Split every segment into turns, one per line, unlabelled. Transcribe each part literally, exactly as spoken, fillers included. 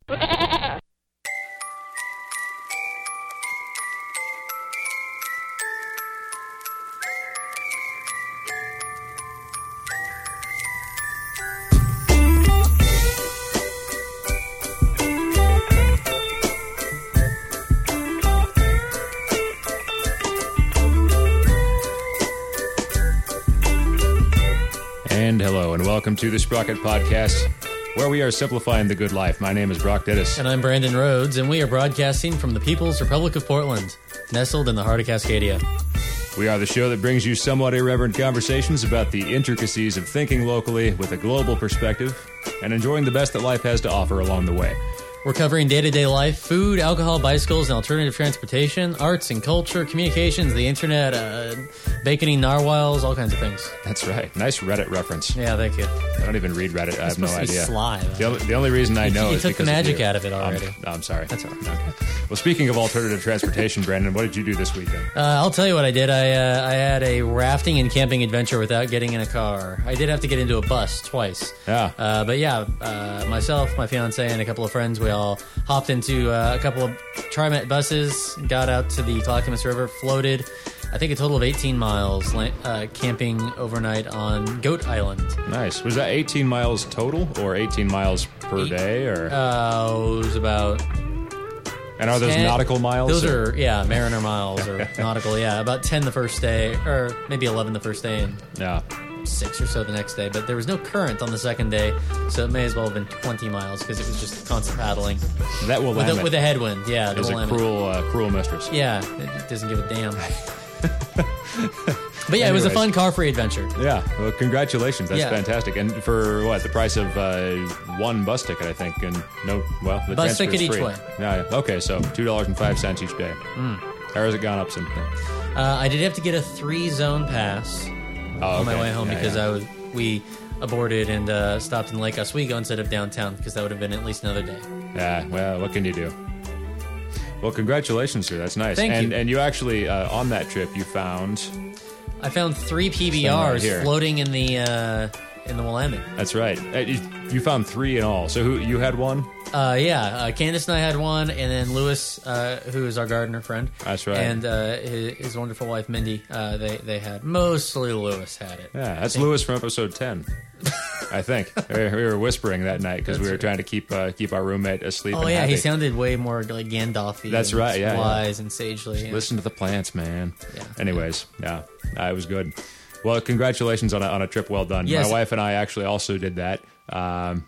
And hello, and welcome to the Sprocket Podcast, where we are simplifying the good life. My name is Brock Dittis.
And I'm Brandon Rhodes, and we are broadcasting from the People's Republic of Portland, nestled in the heart of Cascadia.
We are the show that brings you somewhat irreverent conversations about the intricacies of thinking locally with a global perspective and enjoying the best that life has to offer along the way.
We're covering day-to-day life, food, alcohol, bicycles, and alternative transportation, arts and culture, communications, the internet, uh, baconing narwhals, all kinds of things.
That's right. Nice Reddit reference.
Yeah, thank you.
I don't even read Reddit. I have no
to be
idea.
Sly,
the, only, the only reason I
you,
know
you
is
took
because
the magic
of you.
out of it already.
I'm, I'm sorry.
That's all right.
Okay. Well, speaking of alternative transportation, Brandon, what did you do this weekend?
Uh, I'll tell you what I did. I uh, I had a rafting and camping adventure without getting in a car. I did have to get into a bus twice.
Yeah.
Uh, but yeah, uh, myself, my fiance, and a couple of friends, we all hopped into uh, a couple of TriMet buses, got out to the Clackamas River, floated, I think a total of eighteen miles, uh, camping overnight on Goat Island.
Nice. Was that eighteen miles total or eighteen miles per
Eight,
day? Or
uh, it was about...
And are those
ten,
nautical miles?
Those
or?
are, yeah, mariner miles or nautical, yeah. About ten the first day, or maybe eleven the first day, and
Yeah.
six or so the next day. But there was no current on the second day, so it may as well have been twenty miles because it was just constant paddling.
That will
With a, with a headwind, yeah.
Is a
Willamette.
cruel, uh, cruel mistress.
Yeah, it doesn't give a damn. But yeah, Anyways. It was a fun car-free adventure.
Yeah, well, congratulations. That's
yeah.
fantastic. And for what, the price of uh, one bus ticket, I think, and no, well, the
bus ticket
each
free. way.
Yeah, okay, so two dollars and five cents each day.
Mm.
How has it gone up since then?
Uh, I did have to get a three-zone pass
oh,
on
okay.
my way home
yeah,
because
yeah.
I was we aborted and uh, stopped in Lake Oswego instead of downtown because that would have been at least another day.
Yeah, well, what can you do? Well, congratulations, sir. That's nice.
Thank
and,
you.
And you actually, uh, on that trip, you found...
I found three P B Rs
right
floating in the uh, in the Willamette.
That's right. Uh, You you found three in all. So who you had one?
Uh, yeah, uh, Candace and I had one, and then Lewis, uh, who is our gardener friend.
That's right.
And uh, his, his wonderful wife, Mindy, uh, they, they had. Mostly Lewis had it.
Yeah, that's Lewis from episode ten. I think we were whispering that night because we were
right.
trying to keep uh, keep our roommate asleep.
Oh
and
yeah,
happy.
he sounded way more like Gandalf-y.
That's
and
right, yeah,
wise
yeah.
and sagely. Yeah.
Listen to the plants, man.
Yeah.
Anyways, yeah, uh, it was good. Well, congratulations on a, on a trip well done.
Yes.
My wife and I actually also did that. Um,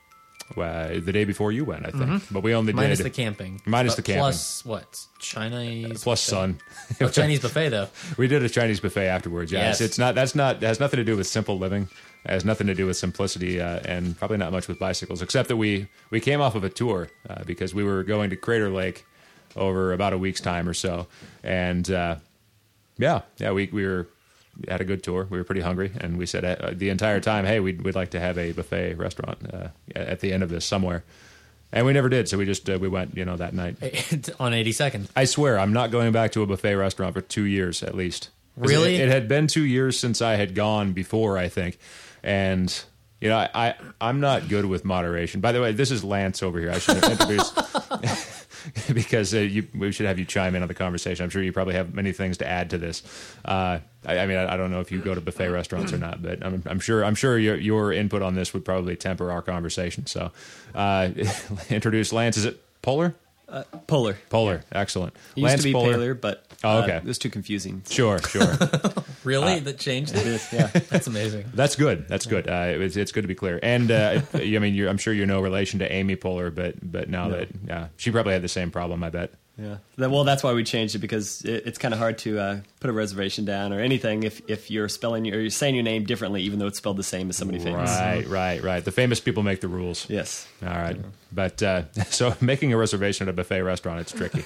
well, the day before you went, I think.
Mm-hmm.
But we only
Minus
did
the camping.
Minus
But
the camping.
Plus what? Chinese.
plus
buffet.
sun.
Oh, Chinese buffet though.
We did a Chinese buffet afterwards. Yeah,
Yes.
it's, it's not. That's not. It has nothing to do with simple living. It has nothing to do with simplicity, uh, and probably not much with bicycles. Except that we we came off of a tour uh, because we were going to Crater Lake over about a week's time or so, and uh, yeah, yeah, we we were. Had a good tour. We were pretty hungry, and we said uh, the entire time, "Hey, we'd we'd like to have a buffet restaurant uh, at the end of this somewhere," and we never did. So we just uh, we went, you know, that night
On eighty-second.
I swear, I'm not going back to a buffet restaurant for two years at least. 'Cause
Really?
It, it had been two years since I had gone before, I think, and you know, I, I I'm not good with moderation. By the way, this is Lance over here. I should have introduced. Because uh, you, we should have you chime in on the conversation. I'm sure you probably have many things to add to this. Uh, I, I mean, I, I don't know if you go to buffet restaurants or not, but I'm, I'm sure I'm sure your, your input on this would probably temper our conversation. So, uh, introduce Lance. Is it Polar?
Uh, Polar.
Polar. Excellent.
It used
Lance
to be
Polar.
Paler, but
Oh,
uh,
okay.
it was too confusing.
Sure, sure.
Really? that changed it?
It is, yeah.
That's amazing.
That's good. That's good. Uh, it's, it's good to be clear. And uh, I mean, you're, I'm sure you're no relation to Amy Poehler, but but now
No.
that yeah, she probably had the same problem. I bet.
Yeah. That, well, that's why we changed it, because it, it's kind of hard to uh, put a reservation down or anything if, if you're spelling your, or you're saying your name differently, even though it's spelled the same as somebody famous.
Right, right, right. The famous people make the rules.
Yes.
All right. But uh, so making a reservation at a buffet restaurant, it's tricky.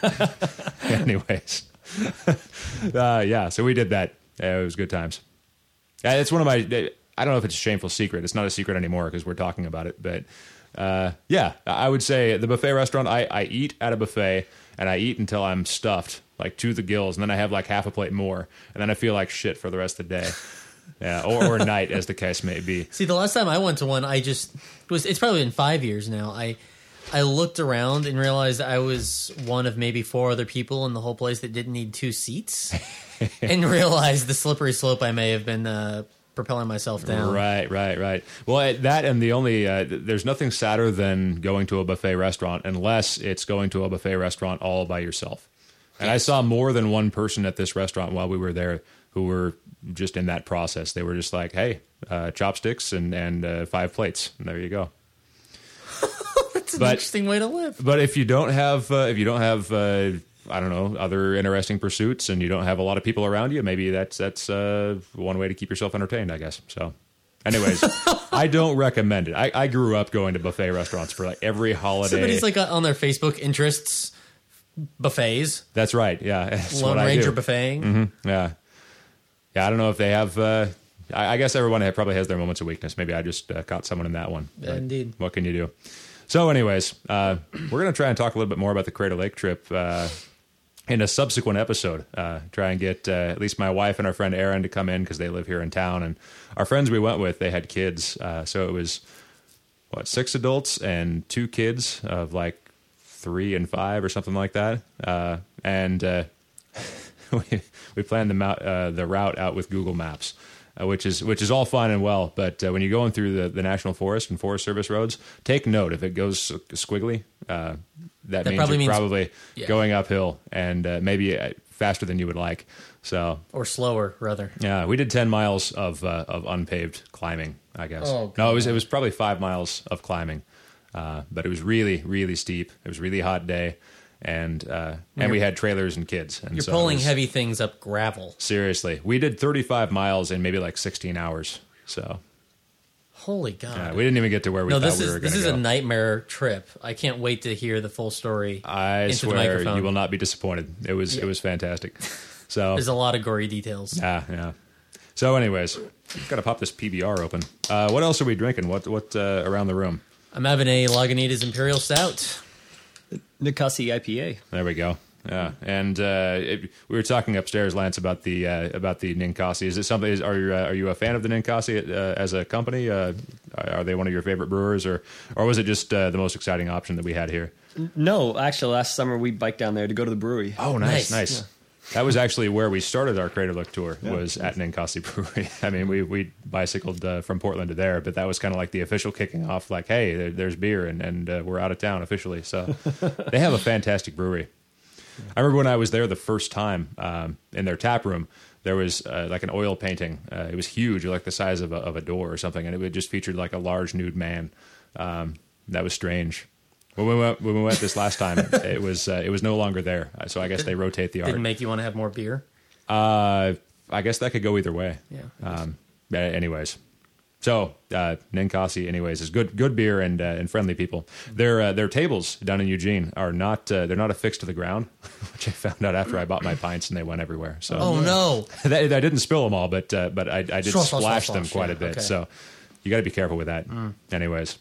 Anyways. uh, yeah, so we did that. Uh, it was good times. Uh, it's one of my, I don't know if it's a shameful secret. It's not a secret anymore because we're talking about it. But uh, yeah, I would say the buffet restaurant, I, I eat at a buffet and I eat until I'm stuffed, like to the gills. And then I have like half a plate more. And then I feel like shit for the rest of the day. Yeah, or, or night, as the case may be.
See, the last time I went to one, I just it was. It's probably been five years now. I I looked around and realized I was one of maybe four other people in the whole place that didn't need two seats, and realized the slippery slope I may have been uh, propelling myself down.
Right, right, right. Well, that and the only uh, there's nothing sadder than going to a buffet restaurant unless it's going to a buffet restaurant all by yourself. And I saw more than one person at this restaurant while we were there who were just in that process. They were just like, "Hey, uh, chopsticks and and uh, five plates, and there you go."
That's an
But-
interesting way to live.
But if you don't have, uh, if you don't have, uh, I don't know, other interesting pursuits, and you don't have a lot of people around you, maybe that's that's uh, one way to keep yourself entertained, I guess. So, anyways, I don't recommend it. I, I grew up going to buffet restaurants for like every holiday.
Somebody's like uh, on their Facebook interests, buffets,
That's right. Yeah, that's
Lone
what I
Ranger
do.
buffeting.
Mm-hmm. Yeah, yeah. I don't know if they have. Uh, I, I guess everyone probably has their moments of weakness. Maybe I just uh, caught someone in that one.
Yeah,
But
indeed.
What can you do? So, anyways, uh, we're going to try and talk a little bit more about the Crater Lake trip uh, in a subsequent episode. Uh, try and get uh, at least my wife and our friend Aaron to come in because they live here in town. And our friends we went with, they had kids. Uh, so it was, what, six adults and two kids of like three and five or something like that. Uh, and uh, we, we planned the, mou- uh, the route out with Google Maps. Uh, which is which is all fine and well, but uh, when you're going through the, the National Forest and Forest Service roads, take note if it goes squiggly. Uh, that,
That
means
probably
you're
means-
probably
yeah.
going uphill and uh, maybe uh, faster than you would like. So
Or slower, rather.
yeah, we did ten miles of uh, of unpaved climbing. I guess
Oh,
no, it was it was probably five miles of climbing, uh, but it was really really steep. It was a really hot day, and uh, and we had trailers and kids. And
You're
so it
pulling
was-
heavy things up gravel.
Seriously, we did thirty-five miles in maybe like sixteen hours. So
Holy God.
uh, we didn't even get to where we
no,
thought
this
we
is
were going
this
to
is
go.
a nightmare trip. I can't wait to hear the full story.
I
into the
swear
microphone.
you will not be disappointed. It was it was fantastic. So
There's a lot of gory details.
yeah, yeah. So, anyways, got to pop this P B R open. Uh, what else are we drinking? What what uh, around the room?
I'm having a Lagunitas Imperial Stout.
Ninkasi I P A.
There we go. Yeah, and uh, it, we were talking upstairs, Lance, about the uh, about the Ninkasi. Is it something? Is, are you uh, are you a fan of the Ninkasi uh, as a company? Uh, are they one of your favorite brewers, or or was it just uh, the most exciting option that we had here?
No, actually, last summer we biked down there to go to the brewery.
Oh, nice,
Nice.
nice. That was actually where we started our Crater Lake tour. Was at Ninkasi Brewery. I mean, we we bicycled uh, from Portland to there, but that was kind of like the official kicking off. Like, hey, there, there's beer, and and uh, we're out of town officially. So they have a fantastic brewery. I remember when I was there the first time um, in their tap room, there was uh, like an oil painting. Uh, it was huge, like the size of a, of a door or something, and it just featured like a large nude man. Um, that was strange. When we went, when we went this last time, it was uh, it was no longer there. So I guess they rotate the art.
Didn't make you want to have more beer.
Uh, I guess that could go either way.
Yeah.
Um, but anyways, so uh, Ninkasi, anyways, is good good beer and uh, and friendly people. Their uh, their tables down in Eugene are not uh, they're not affixed to the ground, which I found out after I bought my pints and they went everywhere. So
Oh no!
that, I didn't spill them all, but uh, but I, I did
Slosh, slosh,
splash
slosh,
them
slosh,
quite
yeah,
a bit.
okay.
So you got to be careful with that. Anyways,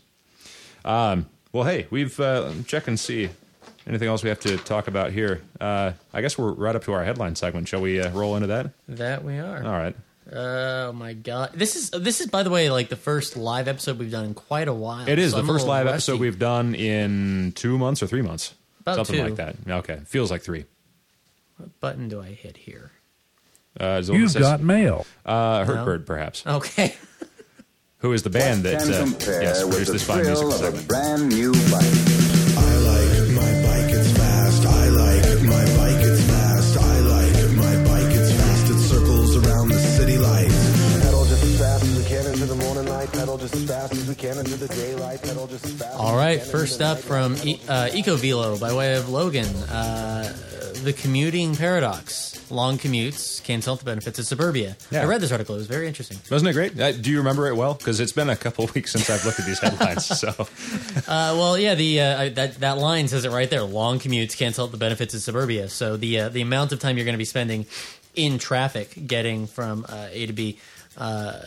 um, well, hey, we've uh, check and see anything else we have to talk about here. Uh, I guess we're right up to our headline segment. Shall we uh, roll into that?
That we are.
All right.
Oh my God! This is this is by the way like the first live episode we've done in quite a while.
It is
so
the
I'm a
first
little
live
rusty.
episode we've done in two months or three months,
About
something
two.
like that. Okay, feels like three.
What button do I hit here?
Uh, Zoltan
You've
says,
got mail.
uh,
No.
Hurtbird, perhaps.
Okay.
Who is the band that
Can
uh,
compare
yes
with
produced
the
this fine musical
thrill of a
segment?
brand new bike.
I like my bike, it's fast. I like my bike, it's fast. I like my bike, it's fast. It circles around the city lights. Pedal just as fast as we can into the morning light. Pedal just as fast as we can into the daylight. Pedal just as fast.
All right. First up from e- uh, EcoVelo by way of Logan, uh, the commuting paradox. Long commutes cancel the benefits of suburbia.
Yeah.
I read this article. It was very interesting.
Wasn't it great? Uh, do you remember it well? Because it's been a couple of weeks since I've looked at these headlines. So
Uh, well, yeah, the uh, I- that that line says it right there. Long commutes cancel the benefits of suburbia. So the uh, the amount of time you're going to be spending in traffic getting from uh, A to B uh,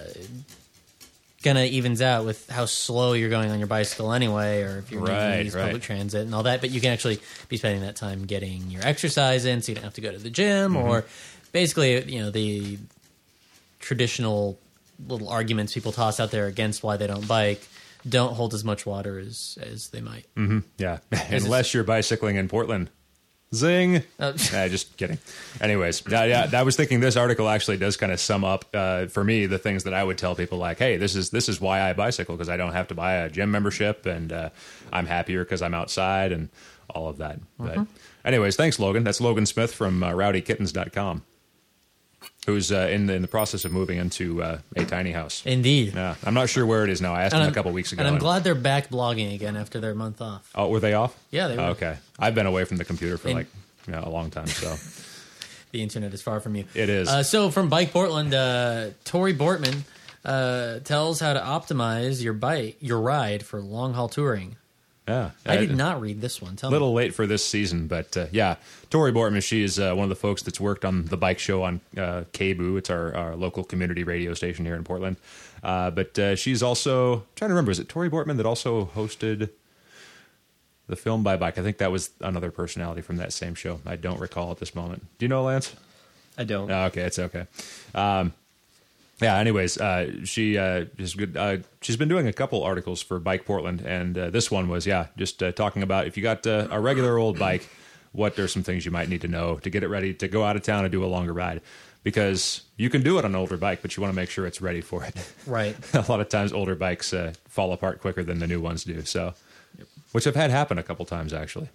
gonna evens out with how slow you're going on your bicycle anyway, or if you're
Right,
needing to use
right.
public transit and all that. But you can actually be spending that time getting your exercise in, so you don't have to go to the gym,
Mm-hmm.
or basically, you know, the traditional little arguments people toss out there against why they don't bike. don't hold as much water as as they might.
Mm-hmm. Yeah, unless you're bicycling in Portland. Zing.
Uh,
Nah, just kidding. Anyways, yeah, yeah, I was thinking this article actually does kind of sum up uh, for me the things that I would tell people, like, hey, this is this is why I bicycle, because I don't have to buy a gym membership, and uh, I'm happier because I'm outside and all of that. But anyways, thanks, Logan. That's Logan Smith from uh, rowdy kittens dot com, who's uh, in, the, in the process of moving into uh, a tiny house.
Indeed.
Yeah, I'm not sure where it is now. I asked
And
him
I'm-
a couple weeks ago.
And I'm
and-
glad they're back blogging again after their month off.
Oh, were they off?
Yeah, they were.
Oh, okay. I've been away from the computer for
And-
like you know, a long time, so
The internet is far from you.
it is.
Uh, so from Bike Portland, uh, Tori Bortman uh, tells how to optimize your bike, your ride for long haul touring.
yeah,
I
Uh,
did not read this one. Tell
A little
me.
late for this season, but uh, yeah, Tori Bortman, she's uh, one of the folks that's worked on the bike show on uh, K B O O. It's our, our local community radio station here in Portland. Uh, but uh, she's also, I'm trying to remember, is it Tori Bortman that also hosted the film by bike? I think that was another personality from that same show. I don't recall at this moment. Do you know, Lance?
I don't.
Oh, okay, it's okay. Um, yeah. Anyways, uh, she uh, is good. Uh, she's been doing a couple articles for Bike Portland, and uh, this one was yeah, just uh, talking about if you got uh, a regular old bike, what are some things you might need to know to get it ready to go out of town and do a longer ride. Because you can do it on an older bike, but you want to make sure it's ready for it.
Right.
A lot of times, older bikes uh, fall apart quicker than the new ones do. So, which I've had happen a couple times actually.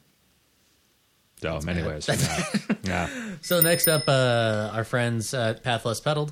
So, anyways, yeah. yeah.
So next up, uh, our friends at Path Less Pedaled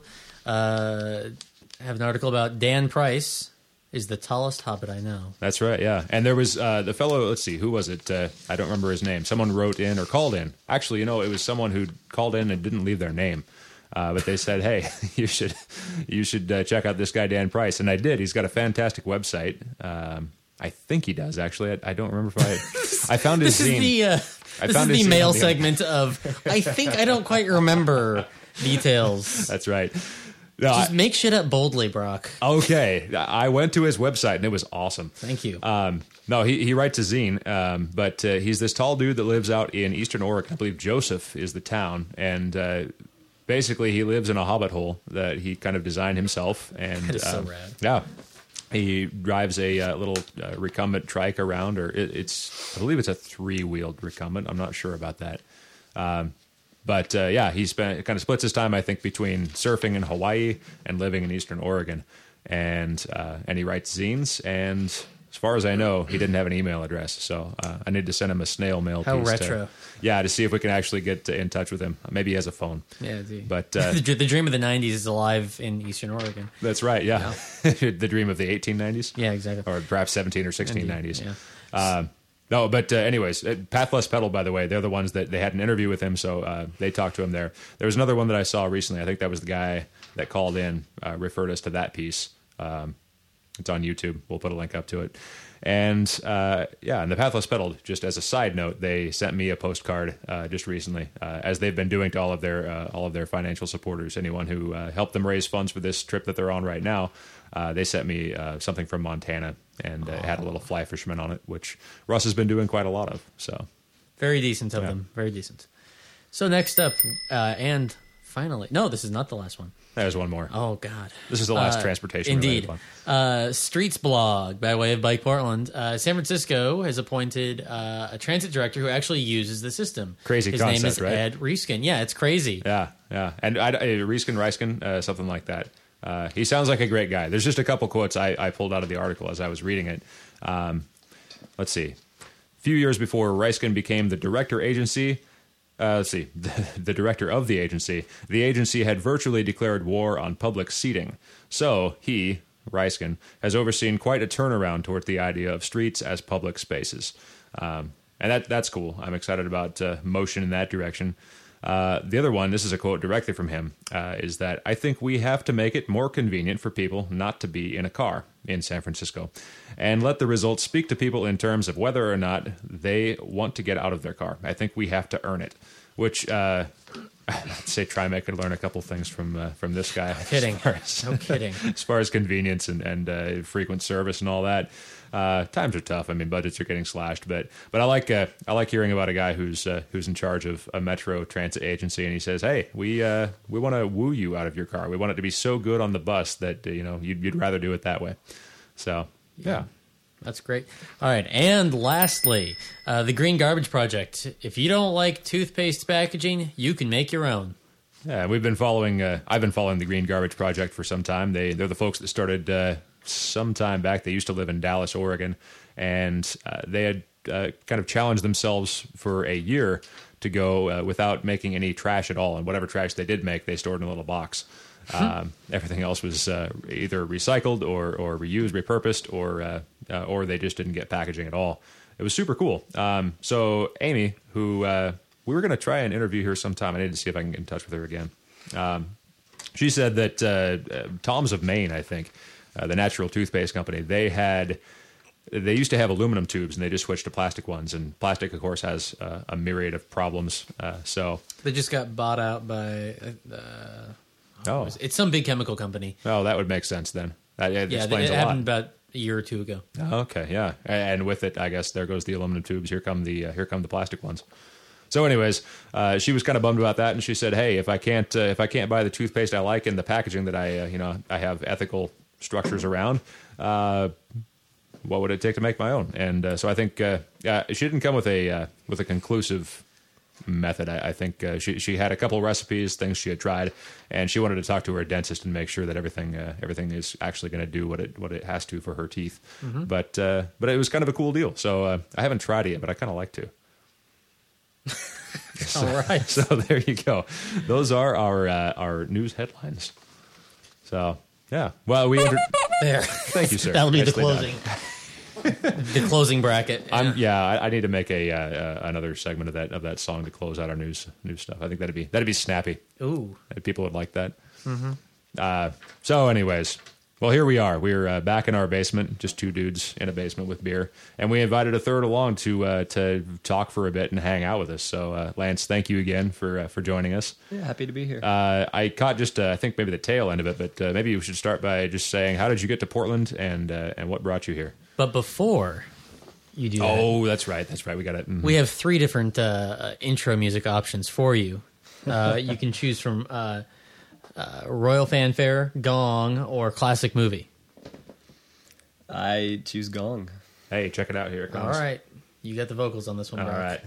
uh, have an article about Dan Price is the tallest hobbit I know.
That's right, yeah. And there was uh, the fellow, let's see, who was it? Uh, I don't remember his name. Someone wrote in or called in. Actually, you know, it was someone who called in and didn't leave their name. Uh, but they said, hey, you should you should uh, check out this guy, Dan Price. And I did. He's got a fantastic website. Um, I think he does, actually. I, I don't remember if I... I found his
This is
zine.
the uh,
I
this is
found his
the
zine
mail
on the-
segment of. I think I don't quite remember details.
That's right. No,
Just
I-
make shit up boldly, Brock.
okay. I went to his website, and it was awesome.
Thank you.
Um, no, he, he writes a zine, um, but uh, he's this tall dude that lives out in Eastern Oregon. I believe Joseph is the town, and uh, basically he lives in a hobbit hole that he kind of designed himself. And
That is so
um,
rad.
Yeah, he drives a uh, little uh, recumbent trike around, or it, it's I believe it's a three-wheeled recumbent. I'm not sure about that. Um, But uh, yeah, he spent kind of splits his time, I think, between surfing in Hawaii and living in Eastern Oregon, and uh, and he writes zines. And as far as I know, he didn't have an email address, so uh, I need to send him a snail mail.
How
piece
retro.
To, yeah, to see if we can actually get in touch with him. Maybe he has a phone.
Yeah, the,
But uh,
the, the dream of the nineties is alive in Eastern Oregon.
that's right. Yeah, the dream of the eighteen nineties.
Yeah, exactly.
Or perhaps seventeen or sixteen nineties.
Yeah.
Um, no, but uh, anyways, uh, Path Less Pedal, by the way, they're the ones that they had an interview with him, so uh, they talked to him there. There was another one that I saw recently. I think that was the guy that called in, uh, referred us to that piece. Um, it's on YouTube. We'll put a link up to it. And uh, yeah, and the Path Less Pedal, just as a side note, they sent me a postcard uh, just recently, uh, as they've been doing to all of their uh, all of their financial supporters, anyone who uh, helped them raise funds for this trip that they're on right now. Uh, they sent me uh, something from Montana, and uh, it had a little fly fisherman on it, which Russ has been doing quite a lot of. So
Very decent of
Yeah.
them. Very decent. So next up, uh, and finally, no, this is not the last one.
there's one more.
Oh God,
This is the last
Uh,
transportation.
Indeed.
related
Uh, Streets blog by way of Bike Portland. Uh, San Francisco has appointed uh, a transit director who actually uses the system.
Crazy
His name
concept,
is
right?
Ed Reeskin. Yeah, it's crazy.
Yeah, yeah, and I, I, Reiskin, Reiskin, uh, something like that. Uh, he sounds like a great guy. There's just a couple quotes I, I pulled out of the article as I was reading it. Um, let's see. A few years before Reiskin became the director agency, uh, let's see, the, the director of the agency, the agency had virtually declared war on public seating. So he, Reiskin, has overseen quite a turnaround toward the idea of streets as public spaces. Um, and that that's cool. I'm excited about uh, motion in that direction. Uh, the other one, this is a quote directly from him, uh, is that I think we have to make it more convenient for people not to be in a car in San Francisco and let the results speak to people in terms of whether or not they want to get out of their car. I think we have to earn it, which uh, I'd say Trimac could learn a couple things from uh, from this guy.
Kidding.
As far as,
No kidding.
as far as convenience and, and uh, frequent service and all that. Uh, times are tough. I mean, budgets are getting slashed, but but I like uh, I like hearing about a guy who's uh, who's in charge of a metro transit agency, and he says, "Hey, we uh, we want to woo you out of your car. We want it to be so good on the bus that uh, you know you'd, you'd rather do it that way." So yeah,
That's great. All right, and lastly, uh, the Green Garbage Project. If you don't like toothpaste packaging, you can make your own.
Yeah, we've been following. Uh, I've been following the Green Garbage Project for some time. They they're the folks that started uh, some time back. They used to live in Dallas, Oregon, and uh, they had uh, kind of challenged themselves for a year to go uh, without making any trash at all. And whatever trash they did make, they stored in a little box. Um, everything else was uh, either recycled or or reused, repurposed, or uh, uh, or they just didn't get packaging at all. It was super cool. Um, so Amy, who uh, we were going to try and interview her sometime. I need to see if I can get in touch with her again. Um, she said that uh, uh, Tom's of Maine, I think, uh, the natural toothpaste company, they had they used to have aluminum tubes and they just switched to plastic ones. And plastic, of course, has uh, a myriad of problems. Uh, so
They just got bought out by. Uh,
oh,
it's some big chemical company.
oh, that would make sense then. That, that
Yeah,
explains
it
a lot.
happened about a year or two ago.
Oh, okay, yeah, and with it, I guess there goes the aluminum tubes. Here come the uh, here come the plastic ones. So, anyways, uh, she was kind of bummed about that, and she said, "Hey, if I can't uh, if I can't buy the toothpaste I like and the packaging that I uh, you know I have ethical structures around, uh, what would it take to make my own?" And uh, so I think uh, uh, she didn't come with a uh, with a conclusive method. I, I think uh, she she had a couple recipes, things she had tried, and she wanted to talk to her dentist and make sure that everything uh, everything is actually going to do what it what it has to for her teeth. Mm-hmm. But uh, but it was kind of a cool deal. So uh, I haven't tried it yet, but I kind of like to. So,
All right.
so there you go. Those are our uh, our news headlines. So yeah, well we inter-
There.
thank you, sir.
That'll be the
Nicely done.
closing. The closing bracket.
I'm, yeah, I, I need to make a uh, uh, another segment of that of that song to close out our news news stuff. I think that'd be that'd be snappy.
Ooh.
People would like that. Mm-hmm. Uh, so, anyways, well, here we are. We're uh, back in our basement, just two dudes in a basement with beer, and we invited a third along to uh, to talk for a bit and hang out with us. So, uh, Lance, thank you again for uh, for joining us.
Yeah, happy to be here.
Uh, I caught just uh, I think maybe the tail end of it, but uh, maybe you should start by just saying how did you get to Portland and uh, and what brought you here?
But before you do that,
Oh, that's right, that's right. We got it. Mhm.
we have three different uh, uh, intro music options for you. Uh, you can choose from uh, uh, Royal Fanfare, Gong, or Classic Movie.
I choose Gong.
Hey, check it out here. It
All
comes.
right. You got the vocals on this one,
All
Brock.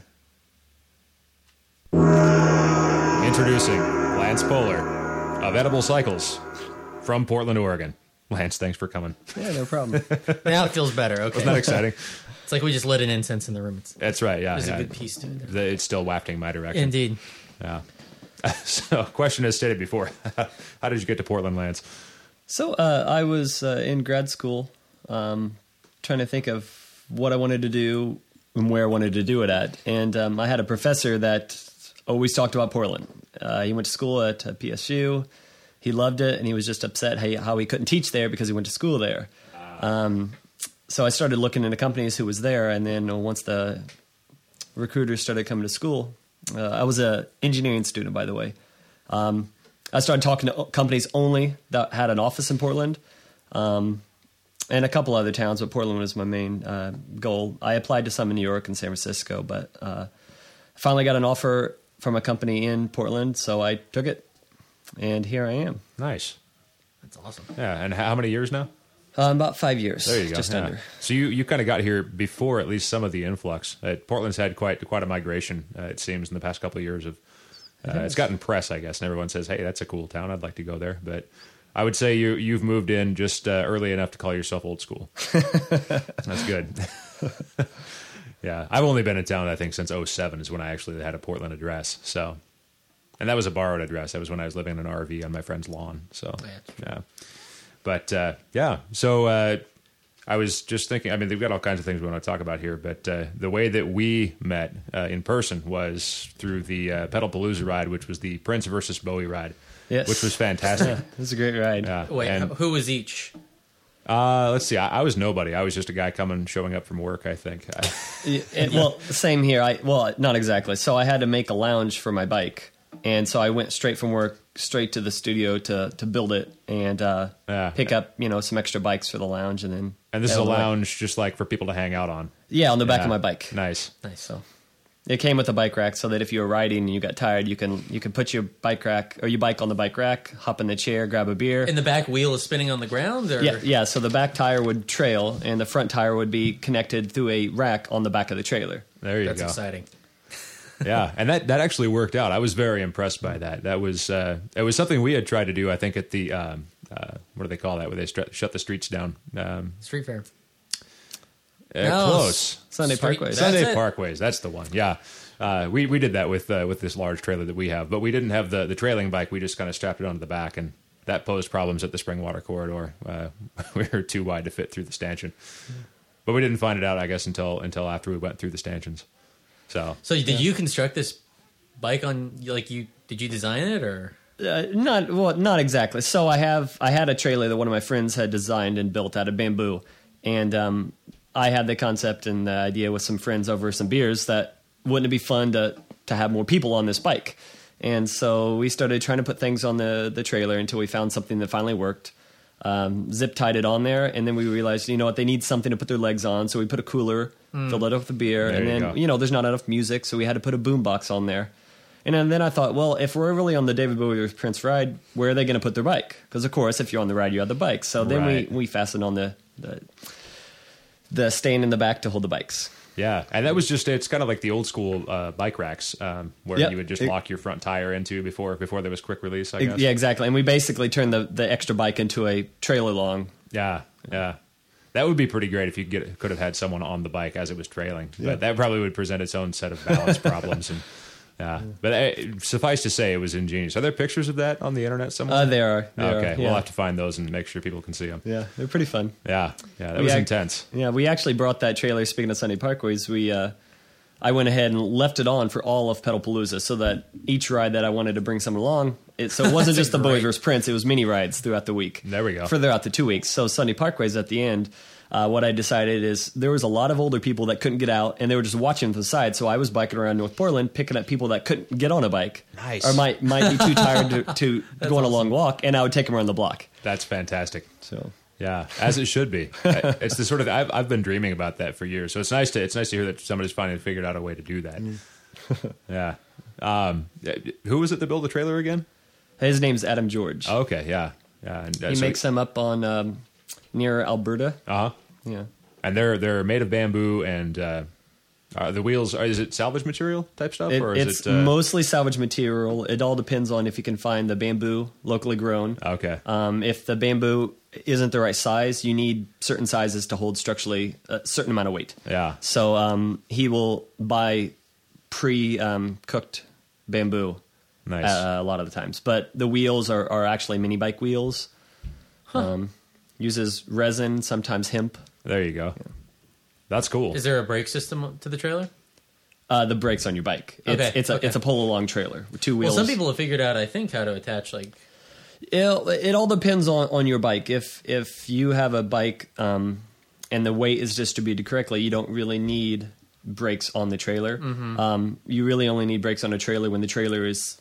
right. Introducing Lance Polar of Edible Cycles from Portland, Oregon. Lance, thanks for coming.
Yeah, no problem.
Now it feels better. Okay.
Isn't that exciting?
It's like we just lit an incense in the room. It's,
That's right, yeah.
there's
yeah.
a good piece to it.
The- It's still wafting my direction.
Indeed.
Yeah. So, question as stated before. How did you get to Portland, Lance?
So uh, I was uh, in grad school, um, trying to think of what I wanted to do and where I wanted to do it at. And um, I had a professor that always talked about Portland. Uh, he went to school at uh, P S U. He loved it, and he was just upset how he, how he couldn't teach there because he went to school there. Um, so I started looking into companies who was there, and then uh, once the recruiters started coming to school, uh, I was an engineering student, by the way. Um, I started talking to companies only that had an office in Portland, um, and a couple other towns, but Portland was my main uh, goal. I applied to some in New York and San Francisco, but uh, finally got an offer from a company in Portland, so I took it, and here I am.
Nice.
That's awesome.
Yeah, and how many years now?
Uh, about five years.
There you go.
Just
yeah.
under.
So you, you kind of got here before at least some of the influx. Uh, Portland's had quite quite a migration, uh, it seems, in the past couple of years. Of uh, It's gotten press, I guess, and everyone says, hey, that's a cool town. I'd like to go there. But I would say you, you've moved in just uh, early enough to call yourself old school. That's good. Yeah, I've only been in town, I think, since oh seven is when I actually had a Portland address. So, and that was a borrowed address. That was when I was living in an R V on my friend's lawn. So, yeah. But, uh, yeah, so uh, I was just thinking, I mean, they've got all kinds of things we want to talk about here, but uh, the way that we met uh, in person was through the uh, Pedalpalooza ride, which was the Prince versus Bowie ride,
Yes.
which was fantastic.
It was a great ride.
Yeah.
Wait,
And,
who was each?
uh, let's see, I, I was nobody. I was just a guy coming, showing up from work, I think. I,
Yeah, and, well, same here. I well, not exactly. So I had to make a lounge for my bike, and so I went straight from work straight to the studio to to build it and uh,
Yeah.
pick up you know some extra bikes for the lounge, and then
and this is
head
a
on the way.
lounge just like for people to hang out on.
Yeah, on the back
Yeah.
of my bike.
Nice.
Nice.
So It came with a bike rack, so that if you were riding and you got tired, you can you can put your bike rack or you bike on the bike rack, hop in the chair, grab a beer.
And the back wheel is spinning on the ground? Or?
Yeah, yeah. So the back tire would trail, and the front tire would be connected through a rack on the back of the trailer.
There you
That's
go.
exciting.
Yeah, and that, that actually worked out. I was very impressed by that. That was uh, it was something we had tried to do. I think at the um, uh, what do they call that? Where they st- shut the streets down? Um,
Street fair.
uh,
No,
close.
Sunday
Street-
Parkways.
That's
Sunday
it.
Parkways. That's the one. Yeah, uh, we we did that with uh, with this large trailer that we have, but we didn't have the the trailing bike. We just kind of strapped it onto the back, and that posed problems at the Springwater corridor. Uh, we were too wide to fit through the stanchion, but we didn't find it out, I guess, until until after we went through the stanchions. So
So did you construct this bike on, like you, did you design it or?
Uh, not well, not exactly. So I have I had a trailer that one of my friends had designed and built out of bamboo, and um, I had the concept and the idea with some friends over some beers that wouldn't it be fun to to have more people on this bike, and so we started trying to put things on the the trailer until we found something that finally worked. Um, zip tied it on there, and then we realized, you know what, they need something to put their legs on, so we put a cooler, filled it up with the beer,
There
and
you
then
go.
you know there's not enough music, so we had to put a boombox on there. And then I thought, well, if we're really on the David Bowie with Prince ride, where are they going to put their bike? Because, of course, if you're on the ride, you have the bike. So then
Right.
we, we fastened on the, the the stand in the back to hold the bikes.
yeah, and that was just it's kind of like the old school uh, bike racks um, where
Yep.
you would just
It-
lock your front tire into before before there was quick release. I guess.
Yeah, exactly. And we basically turned the, the extra bike into a trailer long.
Yeah, yeah. That would be pretty great if you could get could have had someone on the bike as it was trailing. But that probably would present its own set of balance problems. And yeah, but uh, suffice to say, it was ingenious. Are there pictures of that on the internet somewhere?
Uh, there are. There
okay,
are,
we'll
yeah.
have to find those and make sure people can see them.
Yeah, they're pretty fun.
Yeah, yeah, that
We
was
ac-
intense.
Yeah, we actually brought that trailer. Speaking of Sunday Parkways, we uh, I went ahead and left it on for all of Pedalpalooza, so that each ride that I wanted to bring someone along, it, so it wasn't just the Bowie
great.
versus Prince; it was mini rides throughout the week.
There we go.
For throughout the two weeks. So Sunday Parkways at the end. Uh, what I decided is there was a lot of older people that couldn't get out, and they were just watching from the side. So I was biking around North Portland, picking up people that couldn't get on a bike,
Nice.
or might might be too tired to, to go on a long walk, and I would take them around the block.
That's fantastic.
So
Yeah, as it should be. It's the sort of I've I've been dreaming about that for years. So it's nice to it's nice to hear that somebody's finally figured out a way to do that. yeah. Um, who was it that built the trailer again?
his name's Adam George.
Oh, okay, yeah, yeah. And, uh,
he
so
makes them up on um, near Alberta.
Uh huh.
Yeah.
And they're they're made of bamboo, and uh, uh, the wheels are. Is it salvage material type stuff,
It,
or is
it's
it uh,
mostly salvage material. It all depends on if you can find the bamboo locally grown.
okay?
Um, if the bamboo isn't the right size, you need certain sizes to hold structurally a certain amount of weight.
Yeah.
So um, he will buy pre um, cooked bamboo
Nice.
uh, a lot of the times. But the wheels are, are actually mini bike wheels. Um, uses resin, sometimes hemp.
There you go. That's cool.
Is there a brake system to the trailer?
Uh, the brakes on your bike. It's,
Okay,
it's a
okay.
it's a pull along trailer with two
Well,
wheels.
some people have figured out, I think, how to attach, like,
It, it all depends on, on your bike. If if you have a bike um, and the weight is distributed correctly, you don't really need brakes on the trailer.
Mm-hmm.
Um, you really only need brakes on a trailer when the trailer is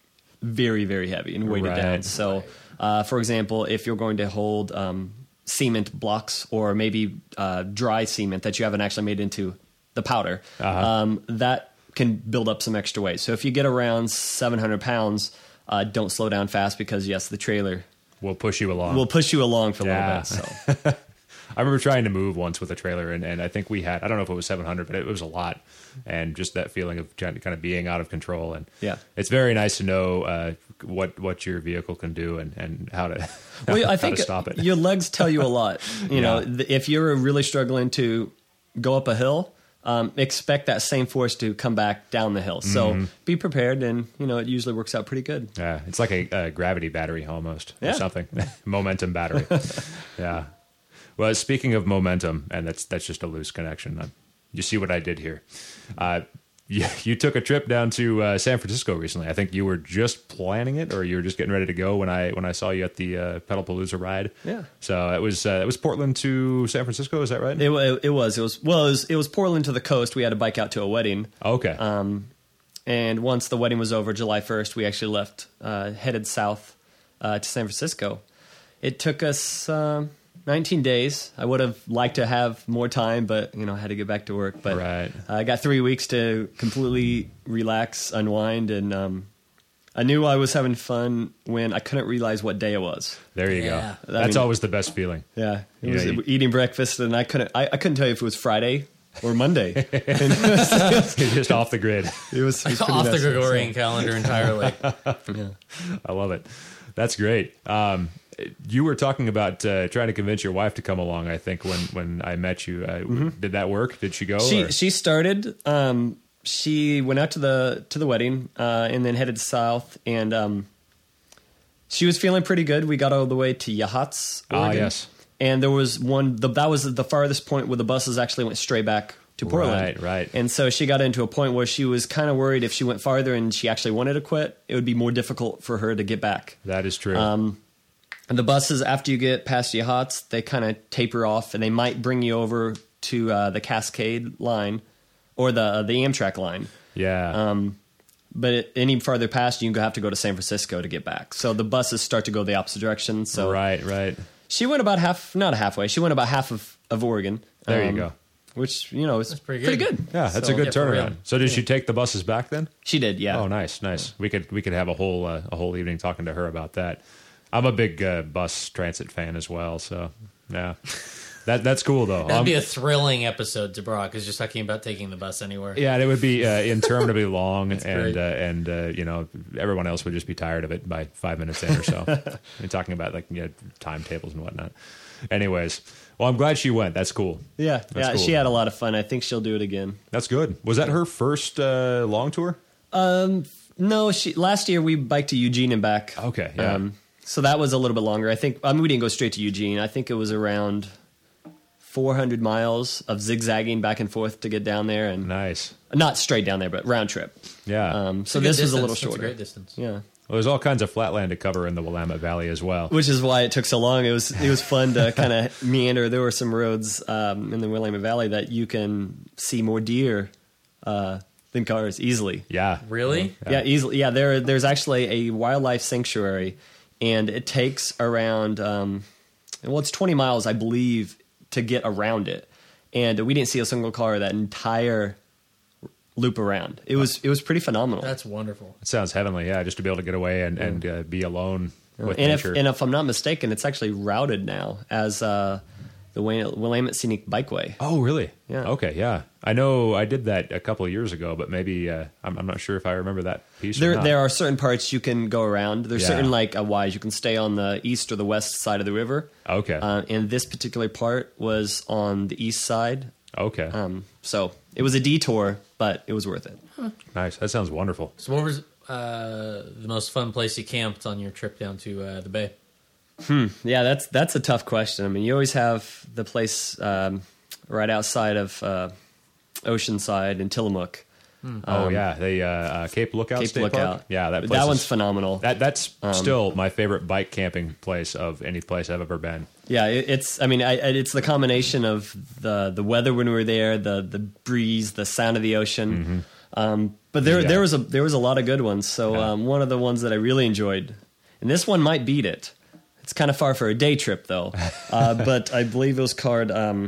very, very heavy and weighted
Right.
down. So, uh, for example, if you're going to hold um, cement blocks or maybe uh, dry cement that you haven't actually made into the powder,
Uh-huh.
um, that can build up some extra weight. So if you get around seven hundred pounds, uh, don't slow down fast because, yes, the trailer
We'll push you along.
will push you along for a
Yeah.
little bit. So.
I remember trying to move once with a trailer, and, and I think we had, I don't know if it was seven hundred, but it was a lot. And just that feeling of kind of being out of control. And
Yeah.
it's very nice to know uh, what what your vehicle can do and, and how to,
Well, I
how
think
to stop it.
your legs tell you a lot. You know,
Yeah.
th- if you're really struggling to go up a hill, um, expect that same force to come back down the hill. So
Mm-hmm.
be prepared, and you know it usually works out pretty good.
Yeah, it's like a, a gravity battery almost, or
Yeah.
something. Momentum battery. Yeah. Well, speaking of momentum, and that's that's just a loose connection. Uh, you see what I did here? Uh, you, you took a trip down to uh, San Francisco recently. I think you were just planning it, or you were just getting ready to go when I when I saw you at the uh, Pedalpalooza ride.
Yeah.
So it was uh, it was Portland to San Francisco. Is that right?
It, wa- it was it was well it was, it was Portland to the coast. We had to bike out to a wedding.
Okay.
Um, and once the wedding was over, July first, we actually left, uh, headed south uh, to San Francisco. It took us um, nineteen days. I would have liked to have more time, but you know, I had to get back to work. But
Right.
I got three weeks to completely relax, unwind, and um, I knew I was having fun when I couldn't realize what day it was.
There you
Yeah.
go.
I
That's
mean-
always the best feeling.
Yeah, it
Yeah,
was
you-
eating breakfast, and I couldn't. I, I couldn't tell you if it was Friday or Monday.
You're just off the grid.
It was, it was pretty
Off the
messy, so-
Gregorian calendar entirely.
I love it. That's great. Um, you were talking about uh, trying to convince your wife to come along. I think when when I met you, uh, did that work? Did she go?
She
or-
she started. Um, she went out to the to the wedding uh, and then headed south, and um, she was feeling pretty good. We got all the way to Yachats,
Ah,
Oregon,
yes.
and there was one. The, that was the farthest point where the buses actually went straight back to Portland.
Right, right.
And so she got into a point where she was kind of worried if she went farther and she actually wanted to quit, it would be more difficult for her to get back.
That is true.
Um, And the buses, after you get past Yachats, they kind of taper off, and they might bring you over to uh, the Cascade line or the the Amtrak line.
yeah.
Um, but it, any farther past, you have to go to San Francisco to get back. So the buses start to go the opposite direction. So
right, right.
she went about half, not halfway. She went about half of, of Oregon.
There you
um,
go.
Which you know is
That's pretty
pretty
good.
good.
Yeah, that's
So-
a good
Yeah, for real.
turnaround. So did she take the buses back then?
She did, yeah.
Oh, nice, nice. We could we could have a whole uh, a whole evening talking to her about that. I'm a big uh, bus transit fan as well, so yeah, that that's cool though.
That'd
Um,
be a thrilling episode to Brock, is just talking about taking the bus anywhere.
yeah, and it would be uh, interminably long, and
great.
uh, and uh, you know everyone else would just be tired of it by five minutes in or so. And talking about like you know, timetables and whatnot. Anyways, well, I'm glad she went. That's cool.
Yeah,
That's
yeah.
cool.
She had a lot of fun. I think she'll do it again.
That's good. Was that her first uh, long tour?
Um, no, she last year we biked to Eugene and back.
Okay, yeah.
Um, so that was a little bit longer. I think. I mean, we didn't go straight to Eugene. I think it was around four hundred miles of zigzagging back and forth to get down there, and
Nice.
not straight down there, but round trip.
Yeah.
Um, so
It's a good
this was a
distance.
little
That's
shorter.
great distance.
Yeah.
Well, there's all kinds of flatland to cover in the Willamette Valley as well.
Which is why it took so long. It was it was fun to kind of meander. There were some roads um, in the Willamette Valley that you can see more deer uh, than cars easily.
Yeah.
Really?
Yeah, easily. Yeah, there there's actually a wildlife sanctuary, and it takes around um, well, it's twenty miles, I believe, to get around it. And we didn't see a single car that entire loop around. It was it was pretty phenomenal.
That's wonderful.
It sounds heavenly, yeah, just to be able to get away and, and uh, be alone with
and if
nature.
and if I'm not mistaken, it's actually routed now as uh, the Wil- Willamette Scenic Bikeway.
oh, really?
Yeah.
Okay, yeah. I know I did that a couple of years ago, but maybe uh, I'm, I'm not sure if I remember that piece or
There,
not.
there are certain parts you can go around. There's
Yeah.
certain like uh, whys you can stay on the east or the west side of the river.
Okay.
Uh, and this particular part was on the east side.
okay.
Um, so it was a detour, but it was worth it.
Nice. That sounds wonderful.
So, what was uh, the most fun place you camped on your trip down to uh, the bay?
Yeah, that's that's a tough question. I mean, you always have the place um, right outside of uh, Oceanside in Tillamook.
oh, yeah. The uh, uh, Cape Lookout
Cape
State
Lookout.
Park? Yeah, that place
that
is-
one's phenomenal.
That, that's still my favorite bike camping place of any place I've ever been.
Yeah, it, it's. I mean, I, I- it's the combination of the the weather when we were there, the the breeze, the sound of the ocean. Um, but there
Yeah.
there was a there was a lot of good ones. So
Yeah.
um, one of the ones that I really enjoyed, and this one might beat it. It's kind of far for a day trip though, uh, but I believe it was called. Um,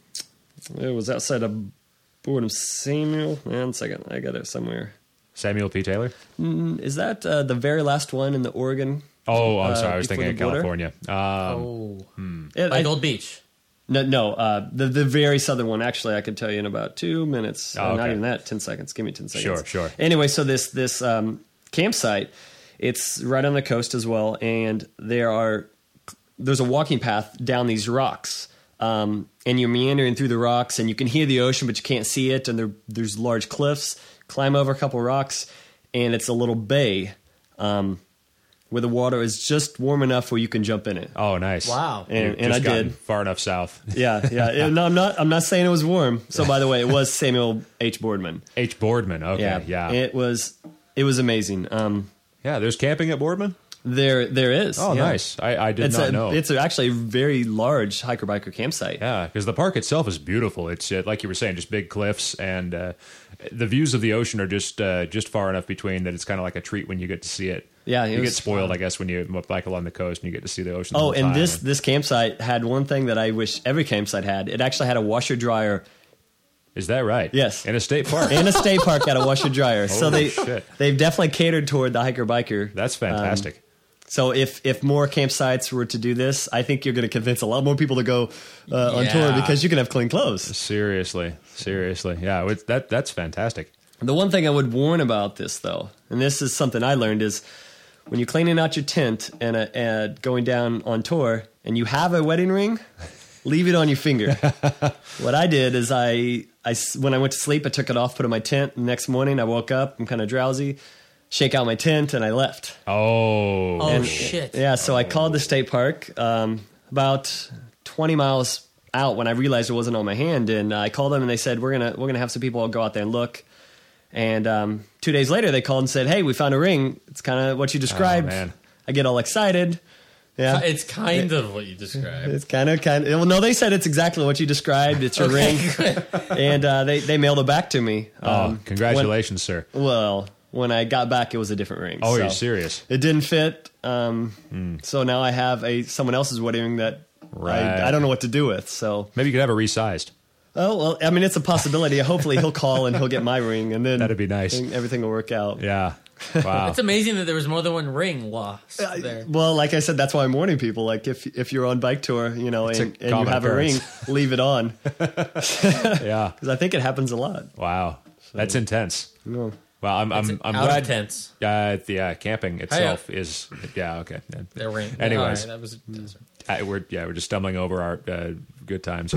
it was outside of Boredom Samuel. One second, I got it somewhere.
Samuel P. Taylor?
Is that uh, the very last one in the Oregon?
Oh, I'm
Uh,
sorry. I was
before
thinking of
the border?
California. Um,
Oh,
It-
by
I-
Gold Beach.
No, no, uh, the the very southern one. Actually, I could tell you in about two minutes.
Oh,
Uh, Not
okay.
even that. Ten seconds. Give me ten seconds.
Sure, sure.
Anyway, so this this um, campsite, it's right on the coast as well, and there are there's a walking path down these rocks, um, and you're meandering through the rocks, and you can hear the ocean, but you can't see it. And there there's large cliffs. Climb over a couple rocks, and it's a little bay. Um, where the water is just warm enough where you can jump in it.
Oh, nice.
Wow.
And,
You've
and I
just gotten
did.
far enough south.
Yeah, yeah. It- no, I'm not. I'm not saying it was warm. So, by the way, it was Samuel H. Boardman.
H. Boardman. Okay,
Yeah,
yeah. Yeah,
It was. It was amazing. Um,
there's camping at Boardman?
There, there is.
Oh,
yeah.
nice. I, I did
It's
not
a,
know.
It's actually a very large hiker biker campsite.
Yeah, because the park itself is beautiful. It's uh, like you were saying, just big cliffs, and uh, the views of the ocean are just uh, just far enough between that it's kind of like a treat when you get to see it.
Yeah, it
you get
was
spoiled,
fun.
I guess, when you bike along the coast and you get to see the ocean. the
Oh,
whole
and
time.
this this campsite had one thing that I wish every campsite had. It actually had a washer dryer
Is that right?
Yes.
In a state park.
in a state park at a washer dryer. So
Holy
they
shit.
they've definitely catered toward the hiker biker.
That's fantastic.
Um, so if if more campsites were to do this, I think you're going to convince a lot more people to go uh, on tour
Yeah.
because you can have clean clothes.
seriously, seriously, yeah. It's, that that's fantastic.
The one thing I would warn about this, though, and this is something I learned, is when you're cleaning out your tent and, uh, and going down on tour and you have a wedding ring, leave it on your finger. What I did is I, I, when I went to sleep, I took it off, put it in my tent. The next morning, I woke up, I'm kind of drowsy, shake out my tent, and I left.
Oh,
Oh,
And-
shit.
Yeah, so I called the state park um, about twenty miles out when I realized it wasn't on my hand, and I called them and they said we're gonna we're gonna have some people go out there and look. And um, two days later, they called and said, "Hey, we found a ring. It's kind of what you described."
Oh, man.
I get all excited. Yeah,
It's kind of what you described.
it's kind of kind of. Well, no, they said it's exactly what you described. It's your ring, and uh, they they mailed it back to me.
oh
Um,
congratulations, sir.
when- well, when I got back, it was a different ring.
Oh,
so.
you're serious?
It didn't fit, um, so now I have a someone else's wedding ring that
Right.
I, I don't know what to do with. So,
Maybe you could have it resized.
oh well, I mean, it's a possibility. Hopefully, he'll call and he'll get my ring, and then
That'd be nice.
Everything will work out.
Yeah. Wow.
It's amazing that there was more than one ring lost there.
Well, like I said, that's why I'm warning people. Like, if if you're on bike tour, you know,
It's a
and, and you
common
have a ring,
occurrence.
leave it on
yeah.
because I think it happens a lot.
Wow. That's intense.
No.
Well, I'm I'm
It's
I'm
out
glad.
of tents.
Uh, the uh, camping itself is yeah okay. Yeah.
Their ring.
Anyways,
All right, that was desert.
Uh, we're yeah we're just stumbling over our uh, good times.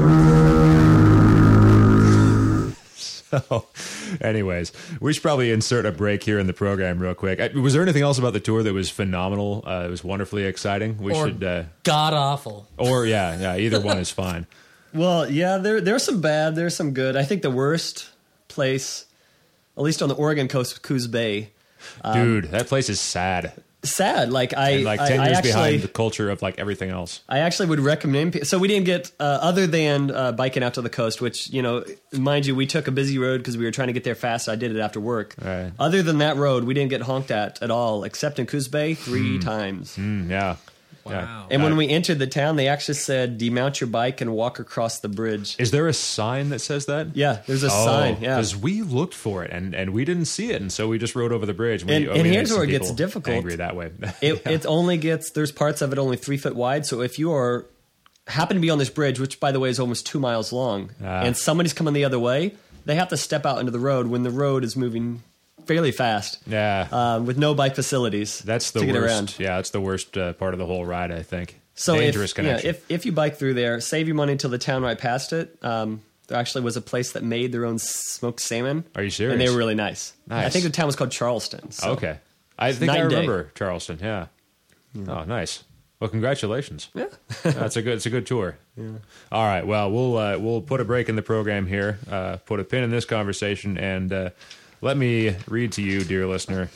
So, anyways, we should probably insert a break here in the program real quick. Uh, Was there anything else about the tour that was phenomenal? Uh, it was wonderfully exciting. We
Or
should, uh,
god awful.
or yeah, yeah, either one is fine.
Well, yeah, there there's some bad, there's some good. I think the worst place, at least on the Oregon coast, was Coos Bay.
Dude, that place is sad.
Sad. Like I,
And like
I,
ten
I
years
actually,
behind the culture of like everything else.
I actually would recommend. pe- So we didn't get uh, other than uh, biking out to the coast, which you know, mind you, we took a busy road because we were trying to get there fast. I did it after work.
Right.
Other than that road, we didn't get honked at at all, except in Coos Bay three times.
Mm, yeah. Yeah.
Wow.
And
Uh,
when we entered the town, they actually said, "Demount your bike and walk across the bridge."
Is there a sign that says that?
Yeah, there's a
Oh,
sign. Yeah.
because we looked for it and, and we didn't see it, and so we just rode over the bridge. We,
And-
oh,
and
we
here's
made some
where it gets
people
difficult.
Angry that way.
It, it only gets, there's parts of it only three foot wide. So if you are happen to be on this bridge, which by the way is almost two miles long,
Ah.
and somebody's coming the other way, they have to step out into the road when the road is moving fairly fast,
yeah,
um, with no bike facilities.
that's the
to get
worst.
around.
Yeah, that's the worst uh, part of the whole ride. I think.
So
dangerous
if, yeah,
connection.
if if you bike through there, save your money until the town right past it. Um, there actually was a place that made their own smoked salmon.
Are you serious?
And they were really nice.
Nice.
I think the town was called Charleston. So.
Okay, I think I
night and day.
remember Charleston. Yeah. Oh, nice. Well, congratulations.
Yeah.
That's a good. It's a good tour. Yeah. All right. Well, we'll uh, we'll put a break in the program here. Uh, put a pin in this conversation, and uh, let me read to you, dear listener,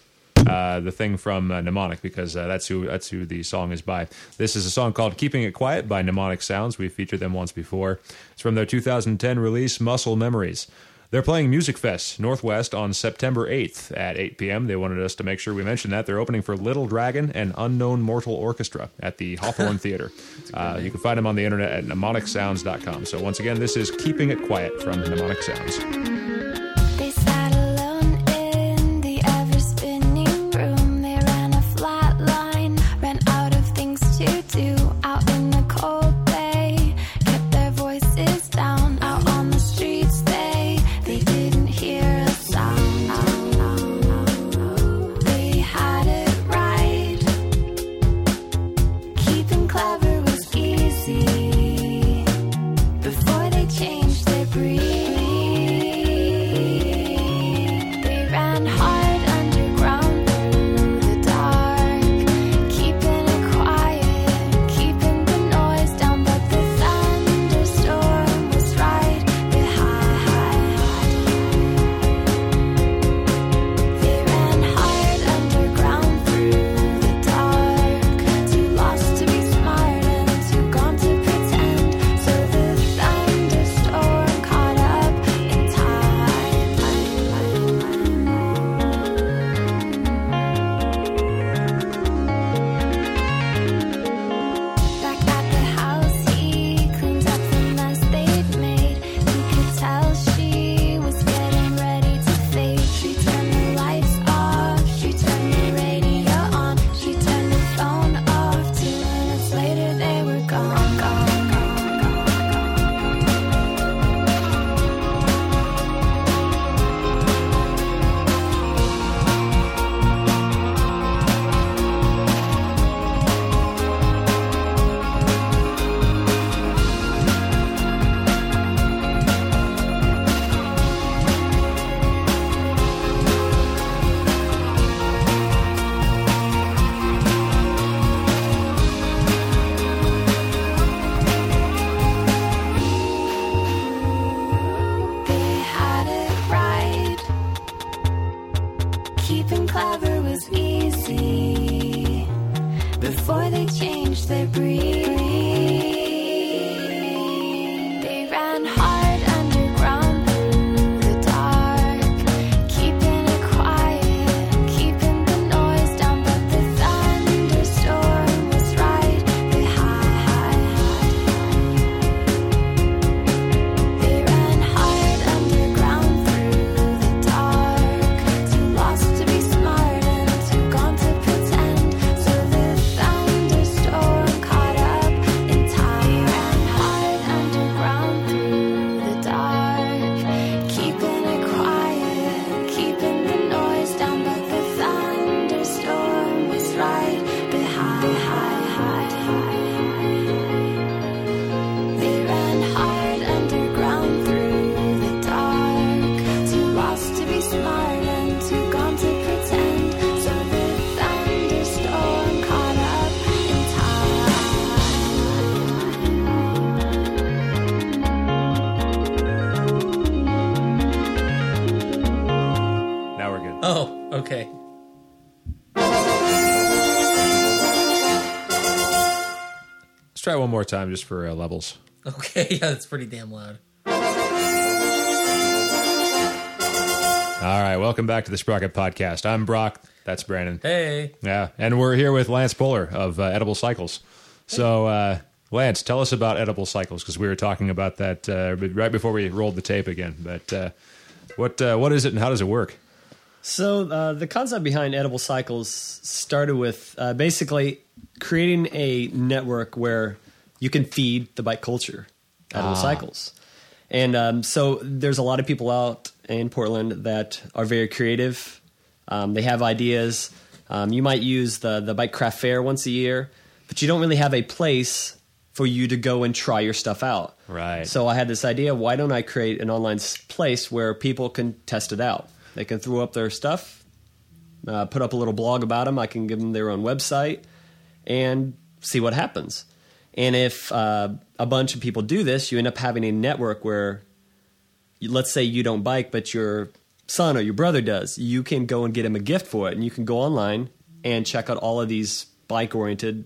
uh, the thing from uh, Mnemonic, because uh, that's who that's who the song is by. This is a song called "Keeping It Quiet" by Mnemonic Sounds. We've featured them once before. It's from their two thousand ten release, Muscle Memories. They're playing Music Fest Northwest on September eighth at eight p.m. They wanted us to make sure we mention that. They're opening for Little Dragon and Unknown Mortal Orchestra at the Hawthorne Theater. Uh, you can find them on the internet at mnemonic sounds dot com. So once again, this is Keeping It Quiet from Mnemonic Sounds.
They sat alone in the ever-spinning room. They ran a flat line, ran out of things to do. Out in the cold bay, kept their voices down. Out on the streets, they they didn't hear a sound. They had it right. Keeping clever was easy before they changed their breed. cheap and clever was easy before they changed their breed. They ran hard underground through the dark, keeping it quiet, keeping the noise down, but the thunderstorm was right behind. They ran hard underground through the dark, too lost to be smart and too gone to pretend. So the thunderstorm caught up in time. They ran hard underground through the dark, keeping it quiet, keeping the noise down, but the thunderstorm was right behind. They ran hard underground through the dark, too lost to be smart and too gone to pretend. So the thunderstorm caught up in
Now we're good.
Oh, okay.
Let's try one more time just for uh, levels.
Okay, yeah, that's pretty damn loud.
All right, welcome back to the Sprocket Podcast. I'm Brock. That's Brandon.
Hey.
Yeah, and we're here with Lance Polar of uh, Edible Cycles. So, uh, Lance, tell us about Edible Cycles, because we were talking about that uh, right before we rolled the tape again. But uh, what uh, what is it and how does it work?
So uh, the concept behind Edible Cycles started with uh, basically creating a network where you can feed the bike culture, Edible
Ah.
Cycles. And um, so there's a lot of people out in Portland that are very creative. Um, they have ideas. Um, you might use the, the Bike Craft Fair once a year, but you don't really have a place for you to go and try your stuff out.
Right.
So I had this idea, why don't I create an online s- place where people can test it out? They can throw up their stuff, uh, put up a little blog about them. I can give them their own website and see what happens. And if uh, a bunch of people do this, you end up having a network where, you, let's say you don't bike, but your son or your brother does. You can go and get him a gift for it, and you can go online and check out all of these bike-oriented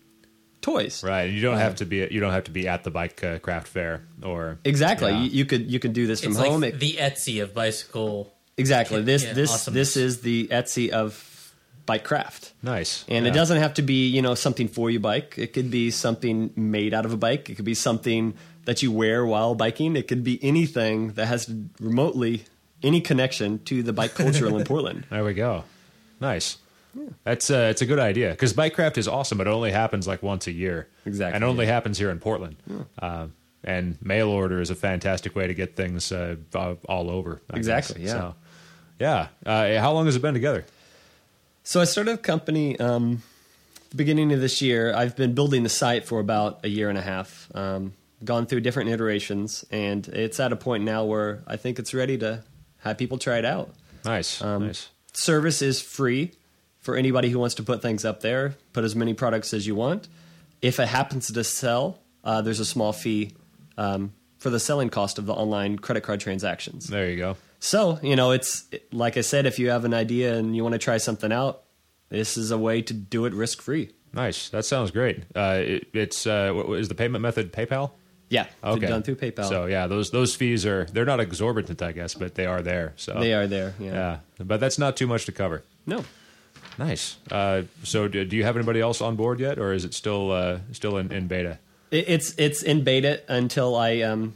toys.
Right, you don't have to be you don't have to be at the Bike uh, Craft Fair or
Exactly.
Yeah.
You, you could you could do this from
It's
home.
like
It-
the Etsy of bicycle.
exactly. This
Yeah,
this
awesomeness.
this is the Etsy of bike craft.
Nice.
And
Yeah.
it doesn't have to be, you know, something for your bike. It could be something made out of a bike. It could be something that you wear while biking. It could be anything that has remotely any connection to the bike culture in Portland.
There we go. Nice. That's uh, it's a good idea because Bikecraft is awesome, but it only happens like once a year.
Exactly,
and it only
yeah.
happens here in Portland. Uh, and mail order is a fantastic way to get things uh, all over. I
Exactly,
guess.
yeah.
So, yeah. Uh, how long has it been together?
So I started a company um, the beginning of this year. I've been building the site for about a year and a half. Um, gone through different iterations, and it's at a point now where I think it's ready to have people try it out.
Nice.
Um,
nice.
Service is free for anybody who wants to put things up there. Put as many products as you want. If it happens to sell, uh, there's a small fee um, for the selling cost of the online credit card transactions.
There you go.
So, you know, it's like I said, if you have an idea and you want to try something out, this is a way to do it risk free.
Nice. That sounds great. Uh, it, it's uh, what is the payment method? PayPal.
Yeah,
Okay.
done through PayPal.
So yeah, those those fees are they're not exorbitant, I guess, but they are there. So
They are there. Yeah.
Yeah, but that's not too much to cover.
No.
Nice. Uh, so, do, do you have anybody else on board yet, or is it still uh, still in, in beta?
It, it's it's in beta until I. Um,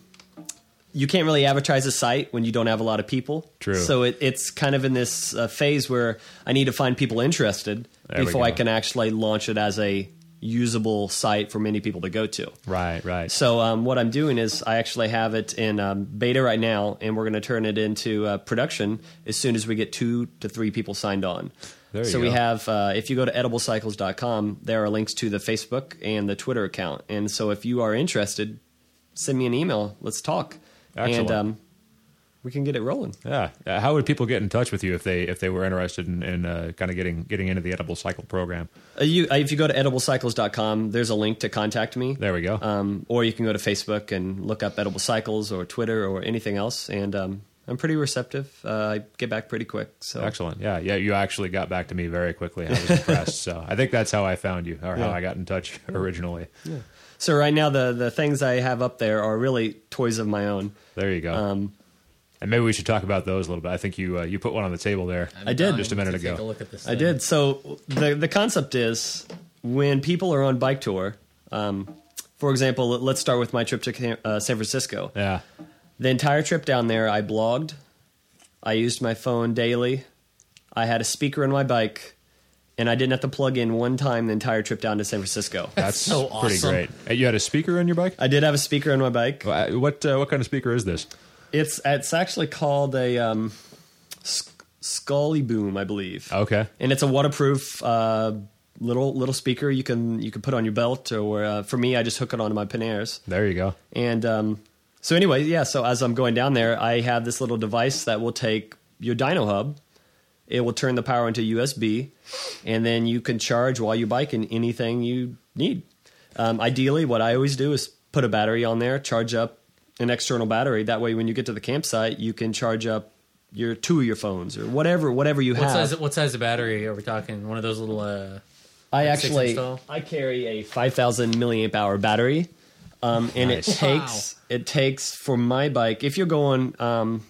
you can't really advertise a site when you don't have a lot of people.
True.
So it, it's kind of in this uh, phase where I need to find people interested
There we
before I
go.
can actually launch it as a usable site for many people to go to.
Right, right.
So um, what I'm doing is I actually have it in um, beta right now, and we're going to turn it into uh, production as soon as we get two to three people signed on.
There you
so
go.
we have, uh, if you go to edible cycles dot com, there are links to the Facebook and the Twitter account. And so if you are interested, send me an email. Let's talk.
Excellent.
And um, we can get it rolling.
Yeah. Uh, how would people get in touch with you if they if they were interested in, in uh, kind of getting getting into the Edible Cycle program?
Uh, you, uh, if you go to edible cycles dot com, there's a link to contact me.
There we go.
Um, or you can go to Facebook and look up Edible Cycles or Twitter or anything else, and um, I'm pretty receptive. Uh, I get back pretty quick. So
Excellent. Yeah, yeah. You actually got back to me very quickly. I was impressed. So I think that's how I found you, or how
Yeah.
I got in touch originally.
So right now, the the things I have up there are really toys of my own.
There you go.
Um,
and maybe we should talk about those a little bit. I think you uh, you put one on the table there.
I did.
Just a minute
To
ago.
Take a look at this.
I
thing.
did. So the the concept is when people are on bike tour. Um, for example, let- let's start with my trip to Cam- uh, San Francisco.
Yeah.
The entire trip down there, I blogged. I used my phone daily. I had a speaker on my bike, and I didn't have to plug in one time the entire trip down to San Francisco.
That's
so
pretty
awesome.
great. Uh, You had a speaker on your bike?
I did have a speaker on my bike.
Uh, What uh, what kind of speaker is this?
It's it's actually called a um, Sc- Scully Boom, I believe.
Okay.
And it's a waterproof uh, little little speaker you can you can put on your belt, or uh, for me, I just hook it onto my Panaires.
There you go.
And um, so anyway, yeah. So as I'm going down there, I have this little device that will take your dyno hub. It will turn the power into U S B, and then you can charge while you bike in anything you need. Um, ideally, what I always do is put a battery on there, charge up an external battery. That way, when you get to the campsite, you can charge up your two of your phones or whatever whatever you
What
have.
size? What size of battery are we talking? One of those little. Uh,
I
Like six
actually
install?
I carry a five thousand milliamp hour battery, um, and
Nice.
it takes it takes for my bike if you're going, um,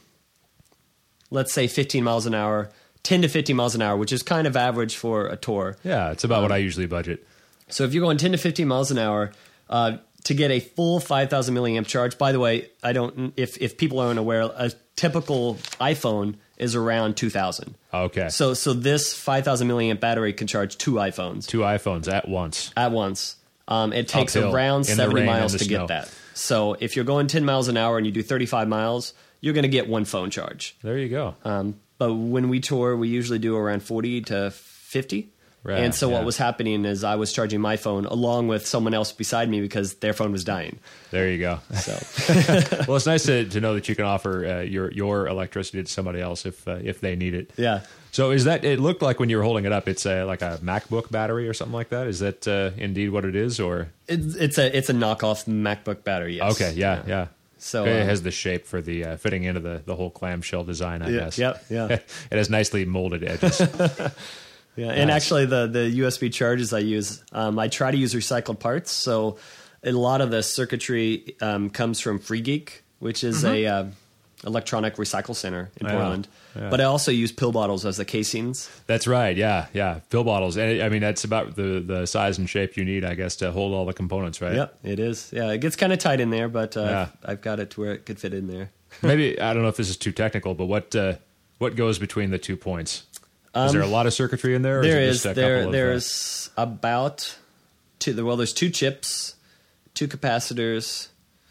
let's say fifteen miles an hour, ten to fifteen miles an hour, which is kind of average for a tour.
Yeah, it's about what I usually budget.
So if you're going ten to fifteen miles an hour, uh, to get a full five thousand milliamp charge. By the way, I don't if if people aren't aware, a typical iPhone is around two thousand.
Okay.
So so this five thousand milliamp battery can charge two iPhones.
Two iPhones at once.
At once. Um, it takes
Uphill,
around
in the
seventy
rain
miles
and the
to
snow.
get that. So if you're going ten miles an hour and you do thirty-five miles, you're going to get one phone charge.
There you go.
Um, but when we tour, we usually do around forty to fifty.
Right,
and so
yeah.
what was happening is I was charging my phone along with someone else beside me because their phone was dying.
There you go.
So
Well, it's nice to, to know that you can offer uh, your your electricity to somebody else if uh, if they need it.
yeah.
So is that? It looked like when you were holding it up, it's a, like a MacBook battery or something like that. Is that uh, indeed what it is, or?
It's, it's a it's a knockoff MacBook battery, yes.
Okay, yeah, yeah.
So,
it
um,
has the shape for the uh, fitting into the, the whole clamshell design, I
Yeah,
guess.
yep, yeah.
It has nicely molded edges.
Yeah, and
Nice.
actually, the the U S B charges I use, um, I try to use recycled parts. So a lot of the circuitry um, comes from FreeGeek, which is a uh, electronic recycle center in
Yeah,
Portland.
yeah.
But I also use pill bottles as the casings.
That's right. Yeah, yeah. Pill bottles, and it, I mean that's about the the size and shape you need, I guess, to hold all the components, right?
Yep, it is. Yeah, it gets kind of tight in there, but uh,
Yeah.
I've, I've got it to where it could fit in there.
Maybe I don't know if this is too technical, but what uh, what goes between the two points? Is there a lot of circuitry in there? Or
Um, There
is, it
is.
just a
There,
couple of, uh,
there's about two. Well, there's two chips, two capacitors,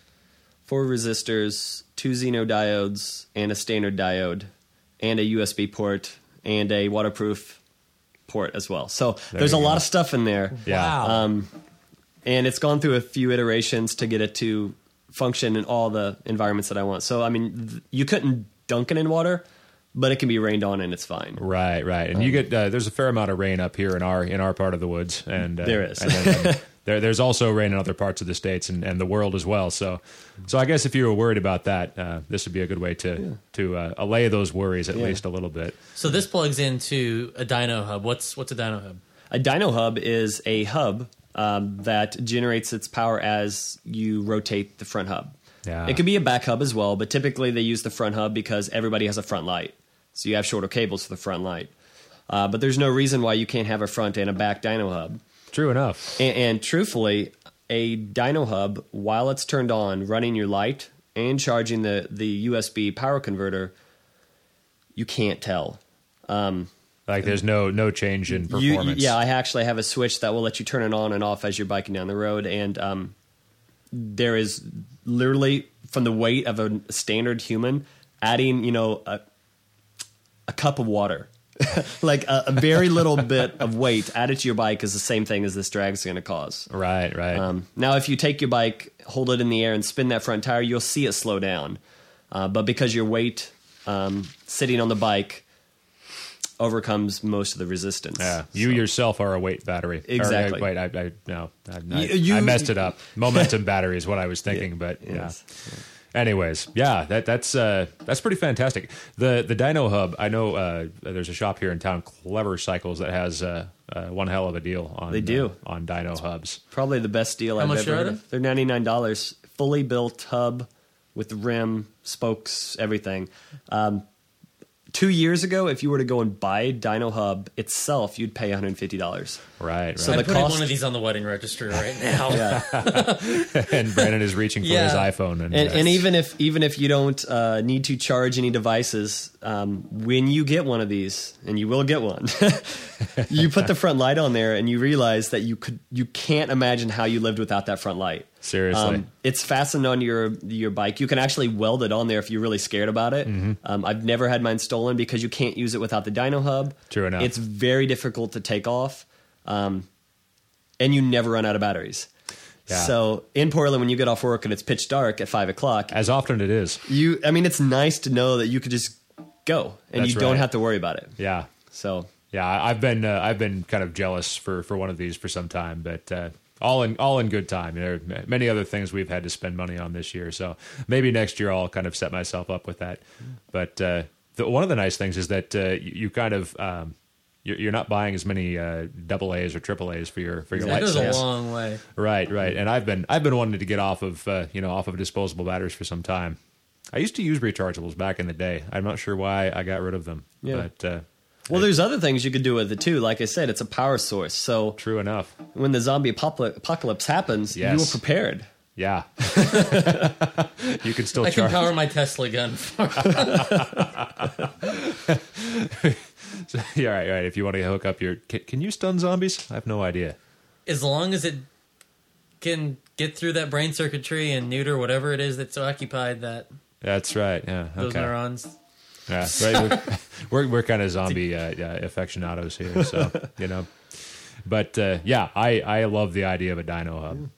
four resistors, two Xeno diodes, and a standard diode, and a U S B port, and a waterproof port as well. So there's a
you
lot
go.
of stuff in there.
Yeah.
Wow.
Um, and it's gone through a few iterations to get it to function in all the environments that I want. So I mean, th- you couldn't dunk it in water, but it can be rained on and it's fine.
Right, right, and you get uh, there's a fair amount of rain up here in our in our part of the woods, and uh,
There is.
and then, um, there, there's also rain in other parts of the states and, and the world as well. So, so I guess if you were worried about that, uh, this would be a good way to to uh, allay those worries at
Yeah.
least a little bit.
So this plugs into a dyno hub. What's what's a dyno hub?
A dyno hub is a hub um, that generates its power as you rotate the front hub.
Yeah.
It could be a back hub as well, but typically they use the front hub because everybody has a front light. So you have shorter cables for the front light. Uh, but there's no reason why you can't have a front and a back dyno hub.
True enough.
And, and truthfully, a dyno hub, while it's turned on, running your light and charging the, the U S B power converter, you can't tell.
Like there's no no change in
You-
performance.
yeah, I actually have a switch that will let you turn it on and off as you're biking down the road, and um, there is literally from the weight of a standard human, adding you know a, a cup of water, like a, a very little bit of weight added to your bike is the same thing as this drag is going to cause.
Right, right.
Um, now, if you take your bike, hold it in the air, and spin that front tire, you'll see it slow down. Uh, but because your weight um, sitting on the bike overcomes most of the resistance.
Yeah, you
So-
yourself are a weight battery. Or, uh,
Exactly.
wait, I, I no, I, I,
You- you-
I messed it up. Momentum battery is what I was thinking, but
Yes.
Anyways, yeah, that that's uh, that's pretty fantastic. The the Dyno Hub, I know uh, there's a shop here in town, Clever Cycles, that has uh, uh, one hell of a deal on
They do.
uh, on Dyno hubs.
Probably the best deal
How
I've
much
ever
are
heard
they?
of. They're ninety-nine dollars. Fully built hub with rim, spokes, everything. Um, two years ago, if you were to go and buy Dyno Hub itself, you'd pay one hundred fifty dollars.
Right, right.
So
I'm
the
putting
cost-
one of these on the wedding registry right now.
Yeah.
And Brandon is reaching for
Yeah.
his iPhone. And,
And,
uh,
and even if even if you don't uh, need to charge any devices, um, when you get one of these, and you will get one, you put the front light on there, and you realize that you could you can't imagine how you lived without that front light.
Seriously.
Um, it's fastened onto your your bike. You can actually weld it on there if you're really scared about it.
Mm-hmm.
Um, I've never had mine stolen because you can't use it without the Dyno Hub.
True enough.
It's very difficult to take off, um, and you never run out of batteries.
Yeah.
So in Portland, when you get off work and it's pitch dark at five o'clock,
as often it is.
you I mean, it's nice to know that you could just go and
That's
you don't
right.
have to worry about it.
Yeah.
So
Yeah, I- I've been uh, I've been kind of jealous for, for one of these for some time, but uh, all in all in good time. There are ma- many other things we've had to spend money on this year, so maybe next year I'll kind of set myself up with that. But uh, the, one of the nice things is that uh, you, you kind of um, you're, you're not buying as many uh, double A's or triple A's for your for your
That
light
goes a
sets.
long way.
Right, right. And I've been I've been wanting to get off of uh, you know off of disposable batteries for some time. I used to use rechargeables back in the day. I'm not sure why I got rid of them.
Yeah.
But uh,
well, there's other things you could do with it too. Like I said, it's a power source. So
true enough.
when the zombie apopl- apocalypse happens,
Yes.
you are prepared.
Yeah. You can still
I can
charge.
power my Tesla gun.
Yeah, right, right. If you want to hook up your, can, can you stun zombies? I have no idea.
As long as it can get through that brain circuitry and neuter whatever it is that's occupied that
That's right. Yeah.
those
Okay.
neurons.
Yeah. Right. We're we're, we're kind of zombie uh, yeah, aficionados here, so you know. But uh, yeah, I I love the idea of a Dyno Hub.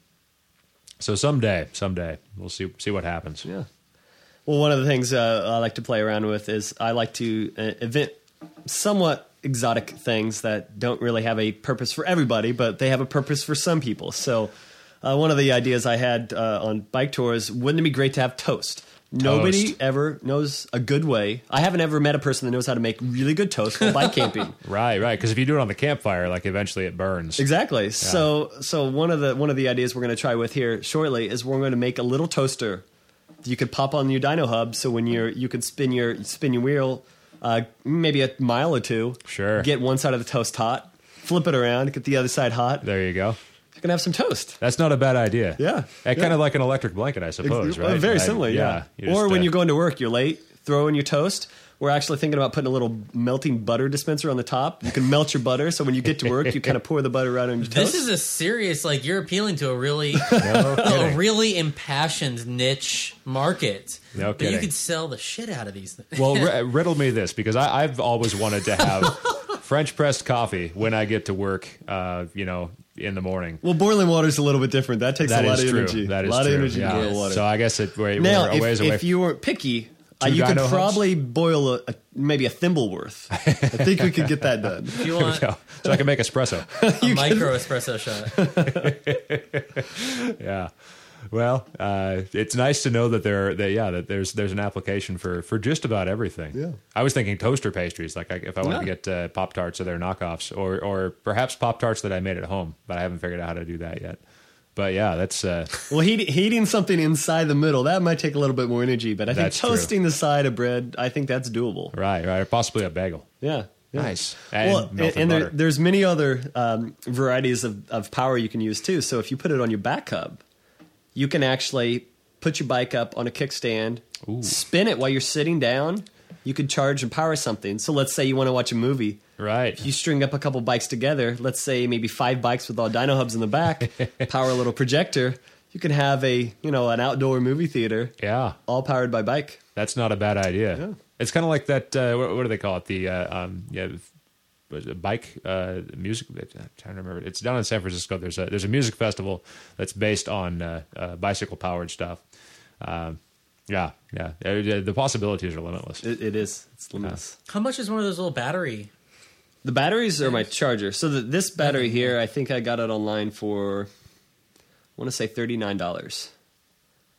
So someday, someday we'll see see what happens.
Yeah. Well, one of the things uh, I like to play around with is I like to uh, invent somewhat exotic things that don't really have a purpose for everybody, but they have a purpose for some people. So uh, one of the ideas I had uh, on bike tours, wouldn't it be great to have toast? Nobody
Toast.
ever knows a good way. I haven't ever met a person that knows how to make really good toast while bike camping.
Right, right. Because if you do it on the campfire, like eventually it burns.
Exactly. So, so one of the one of the ideas we're going to try with here shortly is we're going to make a little toaster you could pop on your Dyno Hub. So when you're you could spin your spin your wheel, uh, maybe a mile or two.
Sure.
Get one side of the toast hot, flip it around, get the other side hot.
There you go.
You're gonna have some toast.
That's not a bad idea.
Yeah.
Uh,
Yeah.
Kind of like an electric blanket, I suppose,
Well,
right?
very
Like,
similar. Yeah.
you
Or
just,
when
uh,
you're going to work, you're late. Throw in your toast. We're actually thinking about putting a little melting butter dispenser on the top. You can melt your butter, so when you get to work, you kind of pour the butter out on your toast.
This is a serious, like you're appealing to a really,
No
a
kidding.
really impassioned niche market.
No
But you
kidding.
could sell the shit out of these things.
Well, r- riddle me this, because I, I've always wanted to have French pressed coffee when I get to work, uh, you know, in the morning.
Well, boiling water is a little bit different. That takes
That
a lot
is
of
true.
energy.
That is
a lot
true.
of energy
yeah.
to boil water.
So I guess it, we're,
now,
we're a ways
if,
away.
if you weren't picky, uh,
Two
you could
Dyno Hubs?
probably boil a, a, maybe a thimble worth. I think we could get that done.
If you
There we
want
go. So I can make espresso.
a micro espresso shot.
Yeah. Well, uh, it's nice to know that there, that yeah, that there's there's an application for, for just about everything.
Yeah.
I was thinking toaster pastries, like I, if I wanted to
Yeah.
get uh, Pop Tarts or their knockoffs, or or perhaps Pop Tarts that I made at home, but I haven't figured out how to do that yet. But yeah, that's uh,
Well, heat, heating something inside the middle, that might take a little bit more energy, but I think
That's true.
toasting the side of bread, I think that's doable.
right, right, or possibly a bagel.
Yeah. yeah.
Nice. And
well,
melted
and there,
butter.
there's many other um, varieties of, of power you can use too. So if you put it on your back hub, you can actually put your bike up on a kickstand, spin it while you're sitting down. You could charge and power something. So let's say you want to watch a movie.
Right.
You string up a couple bikes together. Let's say maybe five bikes with all Dyno Hubs in the back, power a little projector. You can have a you know an outdoor movie theater,
Yeah,
all powered by bike.
that's not a bad idea.
Yeah.
It's kind of like that. Uh, what, what do they call it? The uh, um, yeah, was it bike uh, music. I'm trying to remember. It's down in San Francisco. There's a there's a music festival that's based on uh, uh, bicycle powered stuff. Um, yeah, yeah. Uh, The possibilities are limitless.
It, it is. It's limitless.
How much is one of those little battery?
The batteries are my charger. So the, this battery here, I think I got it online for, I want to say thirty-nine dollars.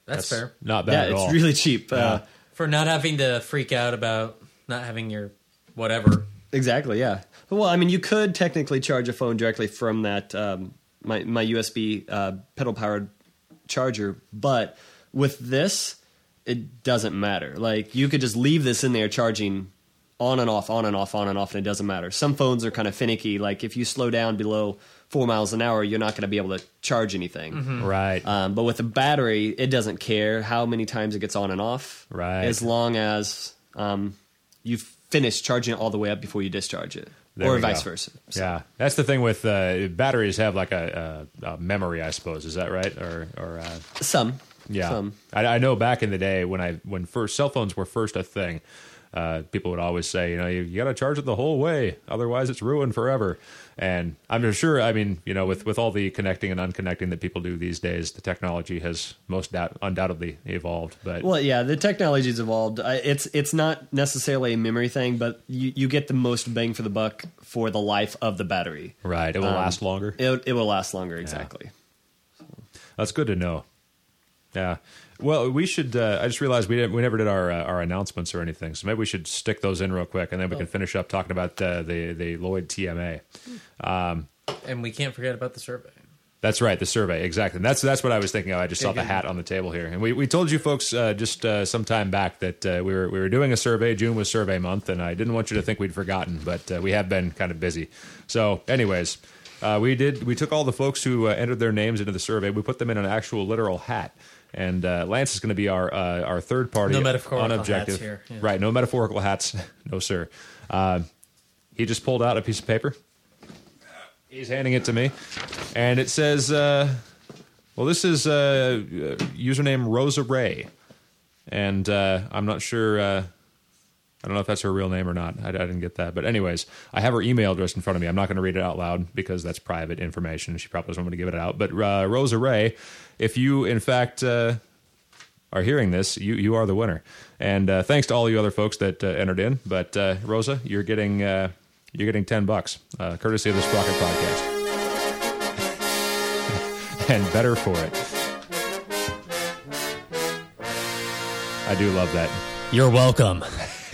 That's, fair.
Not bad
Yeah,
at
it's
all.
really cheap.
Yeah.
Uh,
For not having to freak out about not having your whatever.
exactly, yeah. Well, I mean, you could technically charge a phone directly from that um, my my U S B uh, pedal powered charger, but with this, it doesn't matter. Like you could just leave this in there charging on and off, on and off, on and off, and it doesn't matter. Some phones are kind of finicky. Like if you slow down below four miles an hour, you're not going to be able to charge anything.
Right.
Um, but with a battery, it doesn't care how many times it gets on and off.
Right.
As long as um, you finish charging it all the way up before you discharge it.
There
or
we
vice
go.
versa. So-
Yeah, that's the thing with uh, batteries. Have like a, a, a memory, I suppose. Is that right? Or, or uh,
Some.
yeah,
Some.
I, I know back in the day when I when first cell phones were first a thing, uh, people would always say, you know, you, you got to charge it the whole way, otherwise it's ruined forever. And I'm sure, I mean, you know, with with all the connecting and unconnecting that people do these days, the technology has most doubt, undoubtedly evolved. But
Well, yeah, the technology's evolved. I- It's it's not necessarily a memory thing, but you, you get the most bang for the buck for the life of the battery.
right, it will
Um,
last longer.
It, it will last longer, exactly.
That's good to know. Yeah. Well, we should. Uh, I just realized we didn't, we never did our uh, our announcements or anything, so maybe we should stick those in real quick, and then we can finish up talking about uh, the the Lloyd T M A.
And we can't forget about the survey.
That's right, the survey, exactly. And that's that's what I was thinking of. I just saw
Okay,
the
good.
hat on the table here, and we, we told you folks uh, just uh, some time back that uh, we were we were doing a survey. June was survey month, and I didn't want you to think we'd forgotten, but uh, we have been kind of busy. So, anyways, uh, we did we took all the folks who uh, entered their names into the survey. We put them in an actual literal hat. And uh, Lance is going to be our uh, our third party
No metaphorical
on objective.
hats here, yeah.
Right, no metaphorical hats. No, sir. Uh, he just pulled out a piece of paper. He's handing it to me. And it says, uh, well, this is uh, username Rosa Ray. And uh, I'm not sure... Uh, I don't know if that's her real name or not. I, I didn't get that. But anyways, I have her email address in front of me. I'm not going to read it out loud because that's private information. She probably doesn't want me to give it out. But uh, Rosa Ray, if you, in fact, uh, are hearing this, you, you are the winner. And uh, thanks to all you other folks that uh, entered in. But uh, Rosa, you're getting uh, you're getting ten bucks, uh, courtesy of the Sprocket Podcast. And better for it. I do love that.
You're welcome.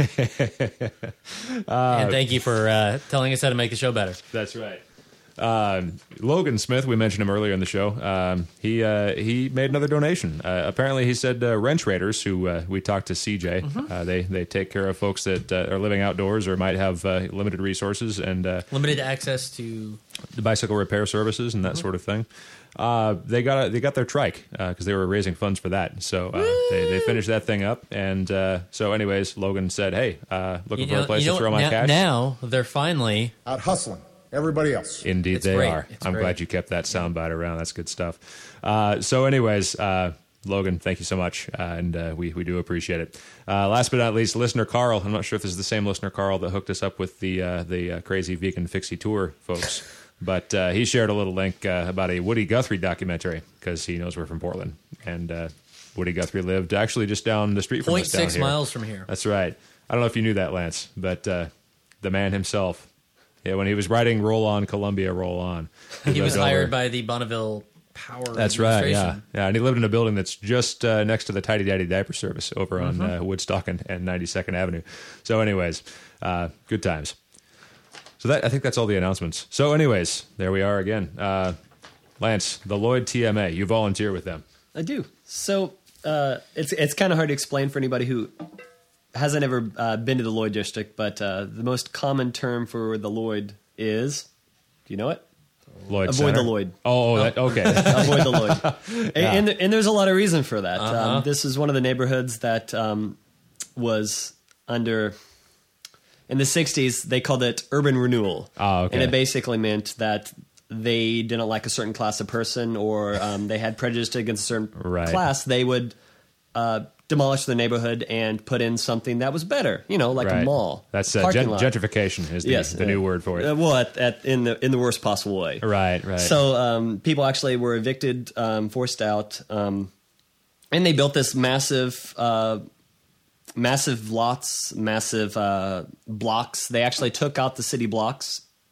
and thank you for uh, telling us how to make the show better.
That's right. Um, Logan Smith, we mentioned him earlier in the show. Um, he uh, he made another donation. Uh, apparently, he said uh, Wrench Raiders, who uh, we talked to C J.
Mm-hmm.
Uh, they they take care of folks that uh, are living outdoors or might have uh, limited resources and uh,
Limited access to...
the bicycle repair services and that
Mm-hmm.
sort of thing. Uh, they got a, they got their trike because they were raising funds for that. So uh, they they finished that thing up. And uh, so, anyways, Logan said, "Hey, uh, looking
You
for
know,
a place
you
to
know,
throw my
now,
cash."
now they're finally...
Out hustling everybody else.
Indeed,
It's
they
great.
are.
It's
I'm
great.
glad you kept that soundbite around. That's good stuff. Uh, so, anyways, uh, Logan, thank you so much, uh, and uh, we we do appreciate it. Uh, last but not least, listener Carl. I'm not sure if this is the same listener Carl that hooked us up with the uh, the uh, crazy vegan fixie tour, folks. But uh, he shared a little link uh, about a Woody Guthrie documentary because he knows we're from Portland, and uh, Woody Guthrie lived actually just down the street from
Point
us down
six
here.
miles from here.
That's right. I don't know if you knew that, Lance, but uh, the man himself. Yeah, when he was writing "Roll On, Columbia, Roll On,"
He was
lived
hired
over-
by the Bonneville Power
That's right. Yeah,
Administration.
yeah, and he lived in a building that's just uh, next to the Tidy Daddy Diaper Service over on
Mm-hmm.
uh, Woodstock and, and ninety-second Avenue. So, anyways, uh, good times. So that I think that's all the announcements. So, anyways, there we are again. Uh, Lance, the Lloyd T M A, you volunteer with them.
I do. So uh, it's it's kind of hard to explain for anybody who hasn't ever uh, been to the Lloyd District, but uh, the most common term for the Lloyd is, do you know it?
Lloyd
Avoid
Center.
the Lloyd.
Oh, oh, that, okay.
Avoid the Lloyd. and, and, and there's a lot of reason for that.
Uh-huh.
Um, this is one of the neighborhoods that um, was under... In the sixties, they called it urban renewal.
Oh, okay.
And it basically meant that they didn't like a certain class of person or um, they had prejudice against a certain
Right.
class. They would uh, demolish the neighborhood and put in something that was better, you know, like
Right.
a mall.
That's uh,
parking
gen-
lot.
gentrification is the,
Yes,
the
uh,
new word for it.
Uh, well, at, at, in, the, in the worst possible way.
right, right.
So um, people actually were evicted, um, forced out, um, and they built this massive, uh, massive lots, massive uh, blocks. They actually took out the city blocks,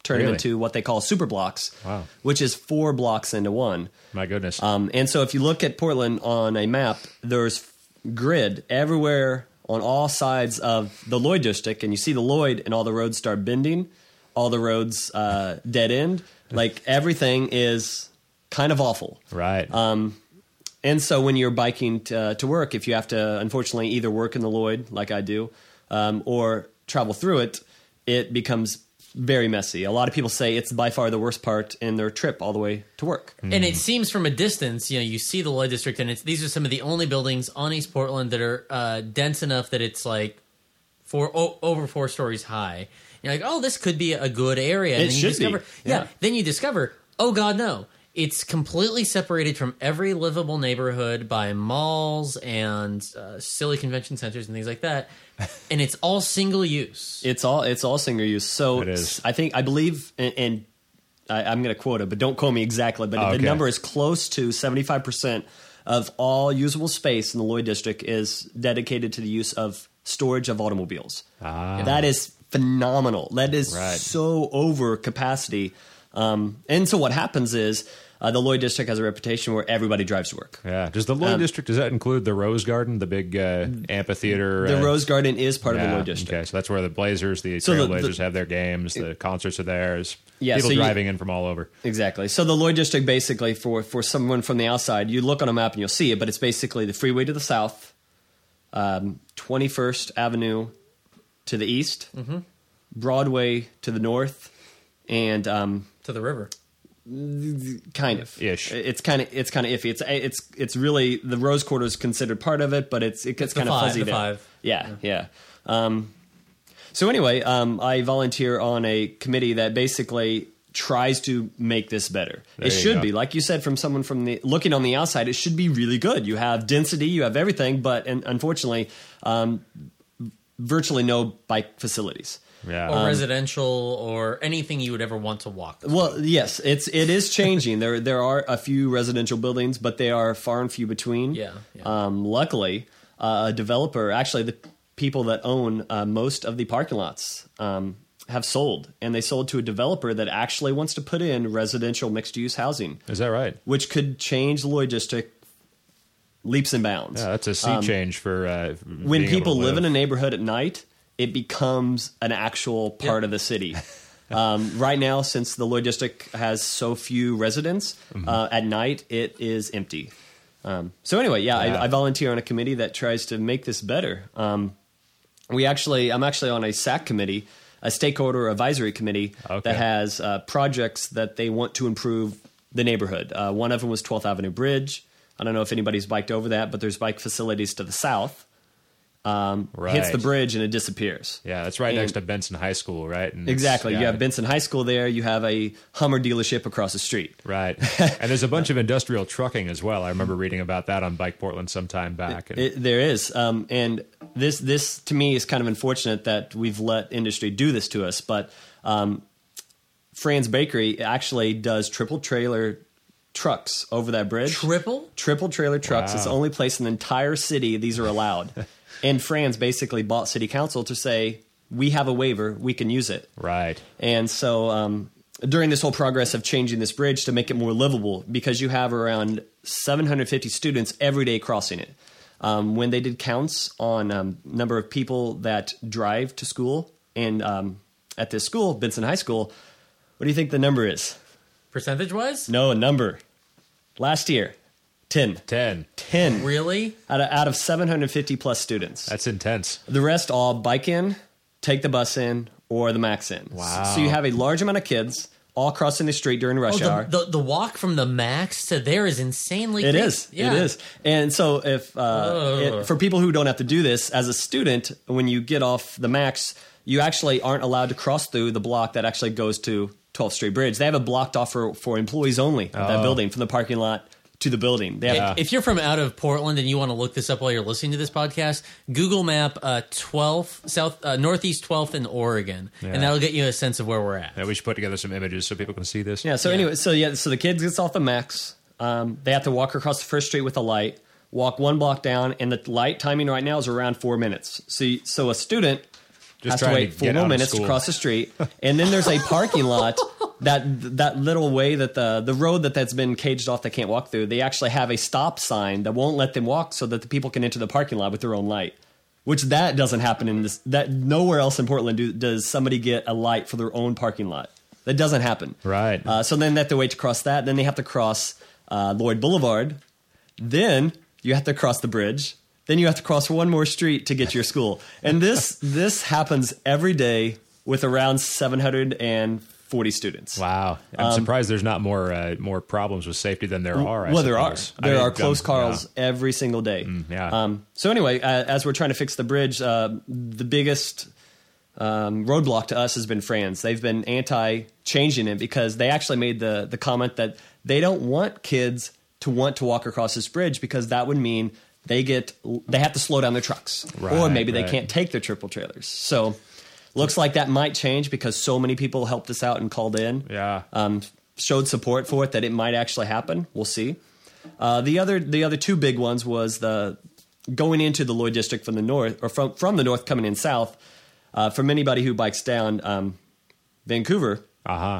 turn
Really?
them into what they call super blocks,
Wow.
which is four blocks into one.
My goodness.
Um, and so if you look at Portland on a map, there's grid everywhere on all sides of the Lloyd District, and you see the Lloyd and all the roads start bending, all the roads uh, dead end. Like everything is kind of awful.
right.
Um, and so when you're biking to, to work, if you have to, unfortunately, either work in the Lloyd, like I do, um, or travel through it, it becomes very messy. A lot of people say it's by far the worst part in their trip all the way to work.
And it seems from a distance, you know, you see the Lloyd District, and it's these are some of the only buildings on East Portland that are uh, dense enough that it's like four o- over four stories high. You're like, oh, this could be a good area. And
It
then you
should be,
discover,
yeah.
yeah. Then you discover, oh God, no. It's completely separated from every livable neighborhood by malls and uh, silly convention centers and things like that, and it's all single use.
It's all it's all single use. So
It is.
I think I believe, and, and I, I'm going to quote it, but don't quote me exactly. But
Oh,
the
okay.
number is close to seventy-five percent of all usable space in the Lloyd District is dedicated to the use of storage of automobiles.
Ah.
That is phenomenal. That is
Right.
so over capacity. Um, and so what happens is uh, the Lloyd District has a reputation where everybody drives to work.
Yeah. Does the Lloyd
Um,
District, does that include the Rose Garden, the big uh, amphitheater?
The
uh,
Rose Garden is part of the
yeah,
Lloyd District.
Okay, so that's where the Blazers, the
So the-
Trailblazers
the-
have their games. The concerts are there. There's
Yeah,
people
so you-
driving in from all over.
Exactly. So the Lloyd District, basically, for, for someone from the outside, you look on a map and you'll see it, but it's basically the freeway to the south, um, twenty-first Avenue to the east,
Mm-hmm.
Broadway to the north, and um,
To the river.
kind of
Ish.
It's kind of it's kind of iffy. It's it's it's really the Rose Quarter is considered part of it, but it's it gets
It's the
kind of
five,
fuzzy
the
there.
five.
Yeah, yeah. Um, so anyway, um, I volunteer on a committee that basically tries to make this better.
There
it
you
should
go.
be, like you said, from someone from the looking on the outside, it should be really good. You have density, you have everything, but and unfortunately, um, virtually no bike facilities.
Yeah.
Or residential or anything you would ever want to walk.
Well, yes, it's it is changing. there there are a few residential buildings, but they are far and few between.
Yeah, yeah.
Um, luckily, uh, a developer, actually the people that own uh, most of the parking lots, um, have sold, and they sold to a developer that actually wants to put in residential mixed use housing,
Is that right?
which could change the Lloyd District leaps and bounds.
Yeah, that's a sea change for uh,
When
being able
people
to
live in a neighborhood at night, it becomes an actual part
Yeah.
of the city. um, right now, since the Lloyd District has so few residents,
Mm-hmm.
uh, at night it is empty. Um, so anyway, yeah,
Yeah.
I, I volunteer on a committee that tries to make this better. Um, we actually, I'm actually on a S A C committee, a stakeholder advisory committee
Okay.
that has uh, projects that they want to improve the neighborhood. Uh, one of them was twelfth Avenue Bridge. I don't know if anybody's biked over that, but there's bike facilities to the south. Um, hits the
Right.
bridge and it disappears.
Yeah, that's right
And-
next to Benson High School, right? And it's-
Exactly.
yeah,
You have Benson High School there. You have a Hummer dealership across the street.
Right. And there's a bunch of industrial trucking as well. I remember reading about that on Bike Portland some time back. And
It, there is, um, and this this to me is kind of unfortunate that we've let industry do this to us. But um, Fran's Bakery actually does triple trailer trucks over that bridge.
Triple?
triple trailer trucks. It's the
Wow.
only place in the entire city these are allowed. And Fran's basically bought city council to say, we have a waiver, we can use it.
right.
And so um, during this whole progress of changing this bridge to make it more livable, because you have around seven hundred fifty students every day crossing it. Um, when they did counts on um, number of people that drive to school, and um, at this school, Benson High School, what do you think the number is?
Percentage wise?
No, a number. Last year, ten.
ten.
ten.
Really?
Out of, out of seven hundred fifty plus students.
That's intense.
The rest all bike in, take the bus in, or the max in.
Wow.
So you have a large amount of kids all crossing the street during rush
Oh,
hour.
the, the, the walk from the max to there is insanely
It
quick.
is.
Yeah.
It is. And so if uh,
Ugh.
it, for people who don't have to do this, as a student, when you get off the max, you actually aren't allowed to cross through the block that actually goes to twelfth Street Bridge. They have it blocked off for, for employees only at that
Oh.
building, from the parking lot to the building. They have,
If- If you're from out of Portland and you want to look this up while you're listening to this podcast, Google Map uh, twelfth South uh, Northeast twelfth in Oregon,
Yeah.
and that'll get you a sense of where we're at.
Yeah, we should put together some images so people can see this.
Yeah. So
Yeah.
anyway, so yeah, so the kids gets off the max. Um, they have to walk across the first street with a light, walk one block down, and the light timing right now is around four minutes. So, you, so a student
Just
has to
trying
wait
to
four
get out
more
of
minutes to
school.
cross the street. And then there's a parking lot, that that little way that the, the road that that's been caged off they can't walk through, they actually have a stop sign that won't let them walk so that the people can enter the parking lot with their own light. Which that doesn't happen in this, that nowhere else in Portland do, does somebody get a light for their own parking lot. That doesn't happen.
Right.
Uh, so then they have to wait to cross that. Then they have to cross uh, Lloyd Boulevard. Then you have to cross the bridge. Then you have to cross one more street to get to your school. And this this happens every day with around seven hundred forty students.
Wow. I'm
Um,
surprised there's not more uh, more problems with safety than there are. I
well, there are.
suppose. I
There
mean,
are close
um,
calls every single day.
Mm, yeah.
Um, so anyway, uh, as we're trying to fix the bridge, uh, the biggest um, roadblock to us has been Franz. They've been anti-changing it because they actually made the the comment that they don't want kids to want to walk across this bridge because that would mean they get they have to slow down their trucks, or
Right,
maybe they
right.
can't take their triple trailers. So looks like that might change because so many people helped us out and called in.
Yeah.
Um, showed support for it that it might actually happen. We'll see. Uh, the other the other two big ones was the going into the Lloyd district from the north or from from the north coming in south. Uh, from anybody who bikes down um, Vancouver,
Uh-huh.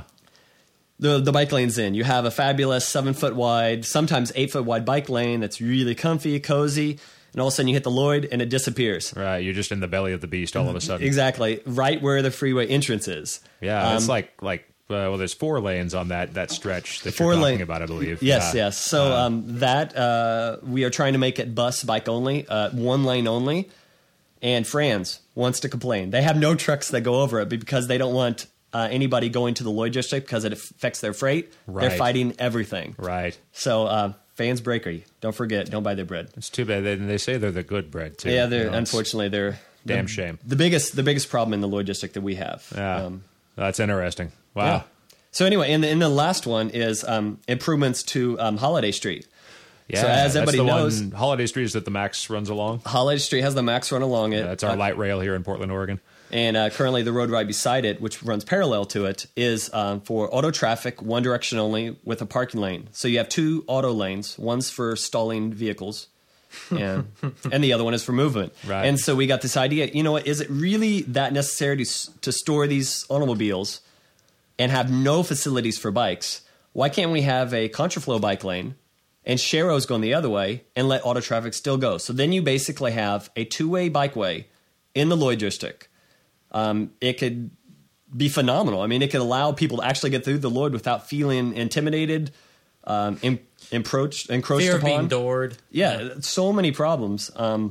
the the bike lane's in. You have a fabulous seven foot wide, sometimes eight foot wide bike lane that's really comfy, cozy, and all of a sudden you hit the Lloyd and it disappears.
Right. You're just in the belly of the beast all of a sudden.
Exactly, right where the freeway entrance is.
Yeah.
Um,
it's like like uh, well, there's four lanes on that that stretch that
Four
you're
lane-
talking about, I believe.
Yes,
Yeah.
yes. So
Uh,
um, that uh, we are trying to make it bus bike only, uh, one lane only. And Franz wants to complain. They have no trucks that go over it because they don't want uh, anybody going to the Lloyd district because it affects their freight.
Right.
They're fighting everything.
Right.
So uh, fans breakery. Don't forget. Don't buy their bread.
It's too bad. They, they say they're the good bread too.
Yeah, they're
You know, it's
unfortunately they're
damn
the,
shame.
The biggest the biggest problem in the Lloyd district that we have.
Yeah.
Um,
That's interesting. Wow.
yeah. So anyway, and the, and the last one is um, improvements to um, Holiday Street.
Yeah.
So as
that's
everybody
the
knows-
one, Holiday Street is that the Max runs along.
Holiday Street has the Max run along it.
Yeah, that's our
Uh,
light rail here in Portland, Oregon.
And uh, currently, the road right beside it, which runs parallel to it, is um, for auto traffic, one direction only, with a parking lane. So you have two auto lanes. One's for stalling vehicles, and and the other one is for movement.
Right.
And so we got this idea. You know what? Is it really that necessary to s- to store these automobiles and have no facilities for bikes? Why can't we have a contraflow bike lane and Sharrow's going the other way and let auto traffic still go? So then you basically have a two-way bikeway in the Lloyd district. Um, it could be phenomenal. I mean, it could allow people to actually get through the Lloyd without feeling intimidated, um, em- encroached, encroached
Fear of
upon.
being doored.
Yeah, so many problems. Um,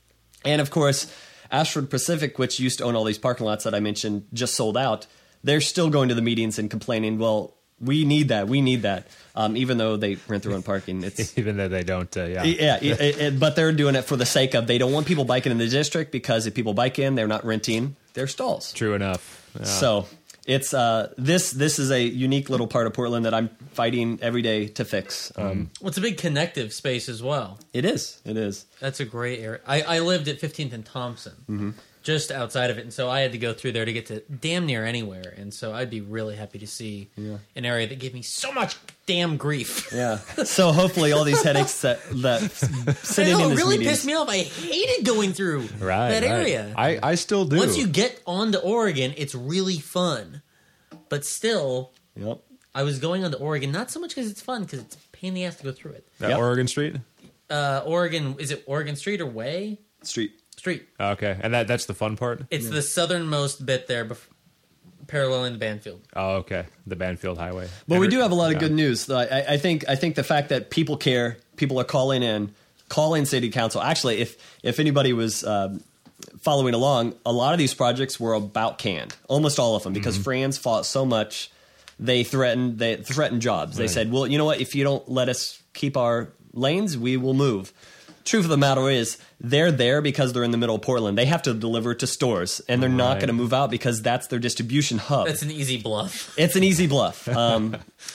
and of course, Ashford Pacific, which used to own all these parking lots that I mentioned, just sold out. They're still going to the meetings and complaining, well, we need that, we need that. Um, even though they rent their own parking. It's
Even though they don't, uh, yeah.
yeah, it, it, it- but they're doing it for the sake of they don't want people biking in the district because if people bike in, they're not renting their stalls.
True enough. Yeah.
So it's uh, this this is a unique little part of Portland that I'm fighting every day to fix. Um,
Well, it's a big connective space as well.
It is, it is.
That's a great area. I, I lived at fifteenth and Thompson,
Mm-hmm.
just outside of it, and so I had to go through there to get to damn near anywhere. And so I'd be really happy to see an area that gave me so much damn grief.
Yeah. So hopefully all these headaches that that
I
sitting
know,
in
it
this
really
meetings.
pissed me off. I hated going through
right,
that
right.
area.
I, I still do.
Once you get onto Oregon, it's really fun. But still,
Yep.
I was going onto Oregon not so much because it's fun, because it's a pain in the ass to go through it.
That
Yep.
Oregon Street?
Uh, Oregon, is it Oregon Street or Way?
Street.
Street.
Okay. And that that's the fun part?
It's the southernmost bit there, bef- paralleling the Banfield.
Oh, okay. The Banfield Highway.
But we
Every-
do have a lot of
yeah.
good news. I, I- I think I think the fact that people care, people are calling in, calling city council. Actually, if if anybody was um, following along, a lot of these projects were about canned, almost all of them, because
Mm-hmm.
Franz fought so much. They threatened they threatened jobs. They
Right.
said, "Well, you know what? If you don't let us keep our lanes, we will move." Truth of the matter is, they're there because they're in the middle of Portland. They have to deliver to stores, and they're not
Right.
going to move out because that's their distribution hub.
That's an easy bluff.
It's an easy bluff. Um,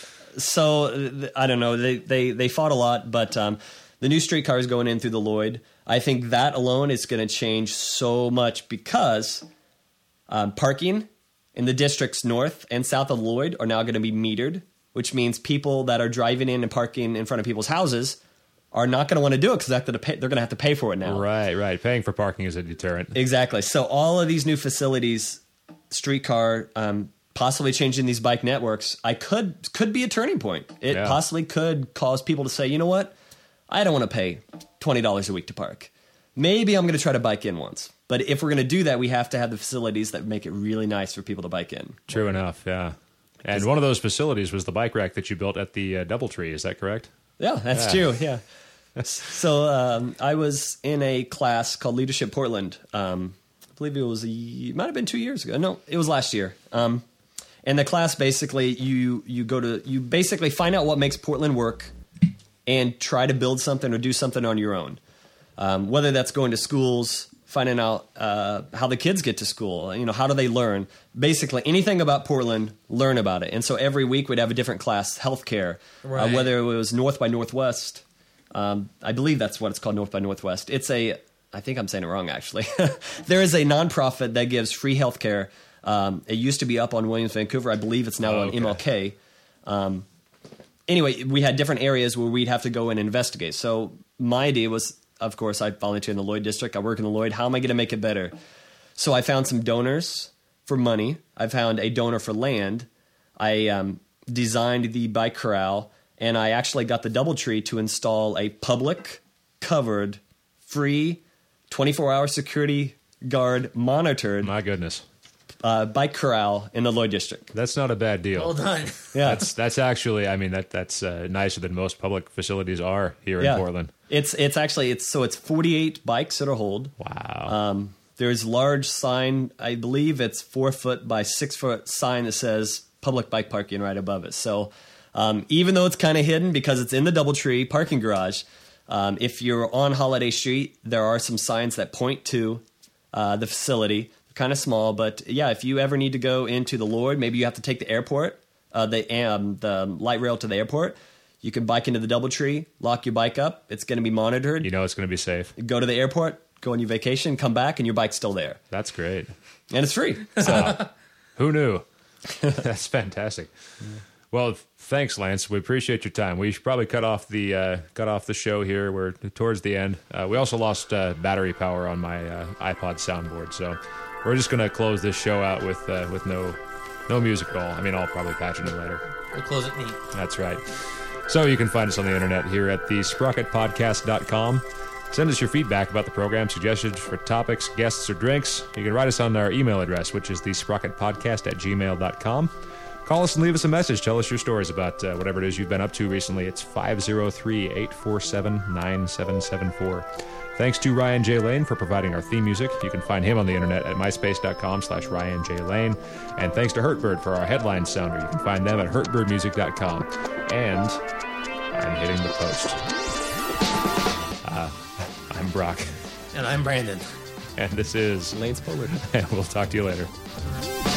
so th- I don't know. They they they fought a lot, but um, the new streetcars going in through the Lloyd, I think that alone is going to change so much because um, parking in the districts north and south of Lloyd are now going to be metered, which means people that are driving in and parking in front of people's houses are not going to want to do it because they're going to have to pay for it now.
Right, right. Paying for parking is a deterrent.
Exactly. So all of these new facilities, streetcar, um, possibly changing these bike networks, I could could be a turning point. It
Yeah.
possibly could cause people to say, you know what, I don't want to pay twenty dollars a week to park. Maybe I'm going to try to bike in once. But if we're going to do that, we have to have the facilities that make it really nice for people to bike in.
True enough, yeah. And one of those facilities was the bike rack that you built at the uh, Doubletree. Is that correct?
Yeah, that's
Yeah.
true. Yeah. So um, I was in a class called Leadership Portland. Um, I believe it was a, it might have been two years ago. No, it was last year. Um, and the class basically you you go to you basically find out what makes Portland work and try to build something or do something on your own. Um, whether that's going to schools, finding out uh, how the kids get to school, you know, how do they learn? Basically, anything about Portland, learn about it. And so every week we'd have a different class, healthcare,
Right.
uh, whether it was North by Northwest. Um, I believe that's what it's called, North by Northwest. It's a, I think I'm saying it wrong, actually. There is a nonprofit that gives free healthcare. Um, it used to be up on Williams, Vancouver. I believe it's now
Oh,
on
okay.
M L K. Um, anyway, we had different areas where we'd have to go and investigate. So my idea was, of course, I volunteer in the Lloyd District. I work in the Lloyd. How am I going to make it better? So I found some donors for money. I found a donor for land. I um, designed the bike corral, and I actually got the Doubletree to install a public, covered, free, twenty-four hour security guard monitored
My goodness.
uh, bike corral in the Lloyd District.
That's not a bad deal.
Well done.
Yeah,
That's that's actually, I mean, that that's uh, nicer than most public facilities are here in
yeah.
Portland.
It's it's actually it's so it's forty-eight bikes that are hold.
Wow.
Um, there's large sign. I believe it's four foot by six foot sign that says public bike parking right above it. So um, even though it's kind of hidden because it's in the Doubletree parking garage, um, if you're on Holiday Street, there are some signs that point to uh, the facility. They're kind of small, but yeah, if you ever need to go into the Lloyd, maybe you have to take the airport, uh, the um, the light rail to the airport. You can bike into the Doubletree, lock your bike up. It's going to be monitored.
you know it's going to be safe.
Go to the airport, go on your vacation, come back, and your bike's still there.
That's great.
And it's free. So,
Who knew? That's fantastic. Well, thanks, Lance. We appreciate your time. We should probably cut off the uh, cut off the show here. We're towards the end. Uh, we also lost uh, battery power on my uh, iPod soundboard, so we're just going to close this show out with uh, with no no music at all. I mean, I'll probably patch it in later.
We'll close it neat.
That's right. So you can find us on the internet here at the sprocket podcast dot com. Send us your feedback about the program, suggestions for topics, guests, or drinks. You can write us on our email address, which is the sprocket podcast at gmail dot com. Call us and leave us a message. Tell us your stories about uh, whatever it is you've been up to recently. It's five oh three, eight four seven, nine seven seven four. Thanks to Ryan J. Lane for providing our theme music. You can find him on the internet at myspace dot com slash Ryan J. Lane. And thanks to Hurtbird for our headline sounder. You can find them at hurt bird music dot com. And I'm hitting the post. Uh, I'm Brock.
And I'm Brandon.
And this is
Lane's Pollard.
and we'll talk to you later.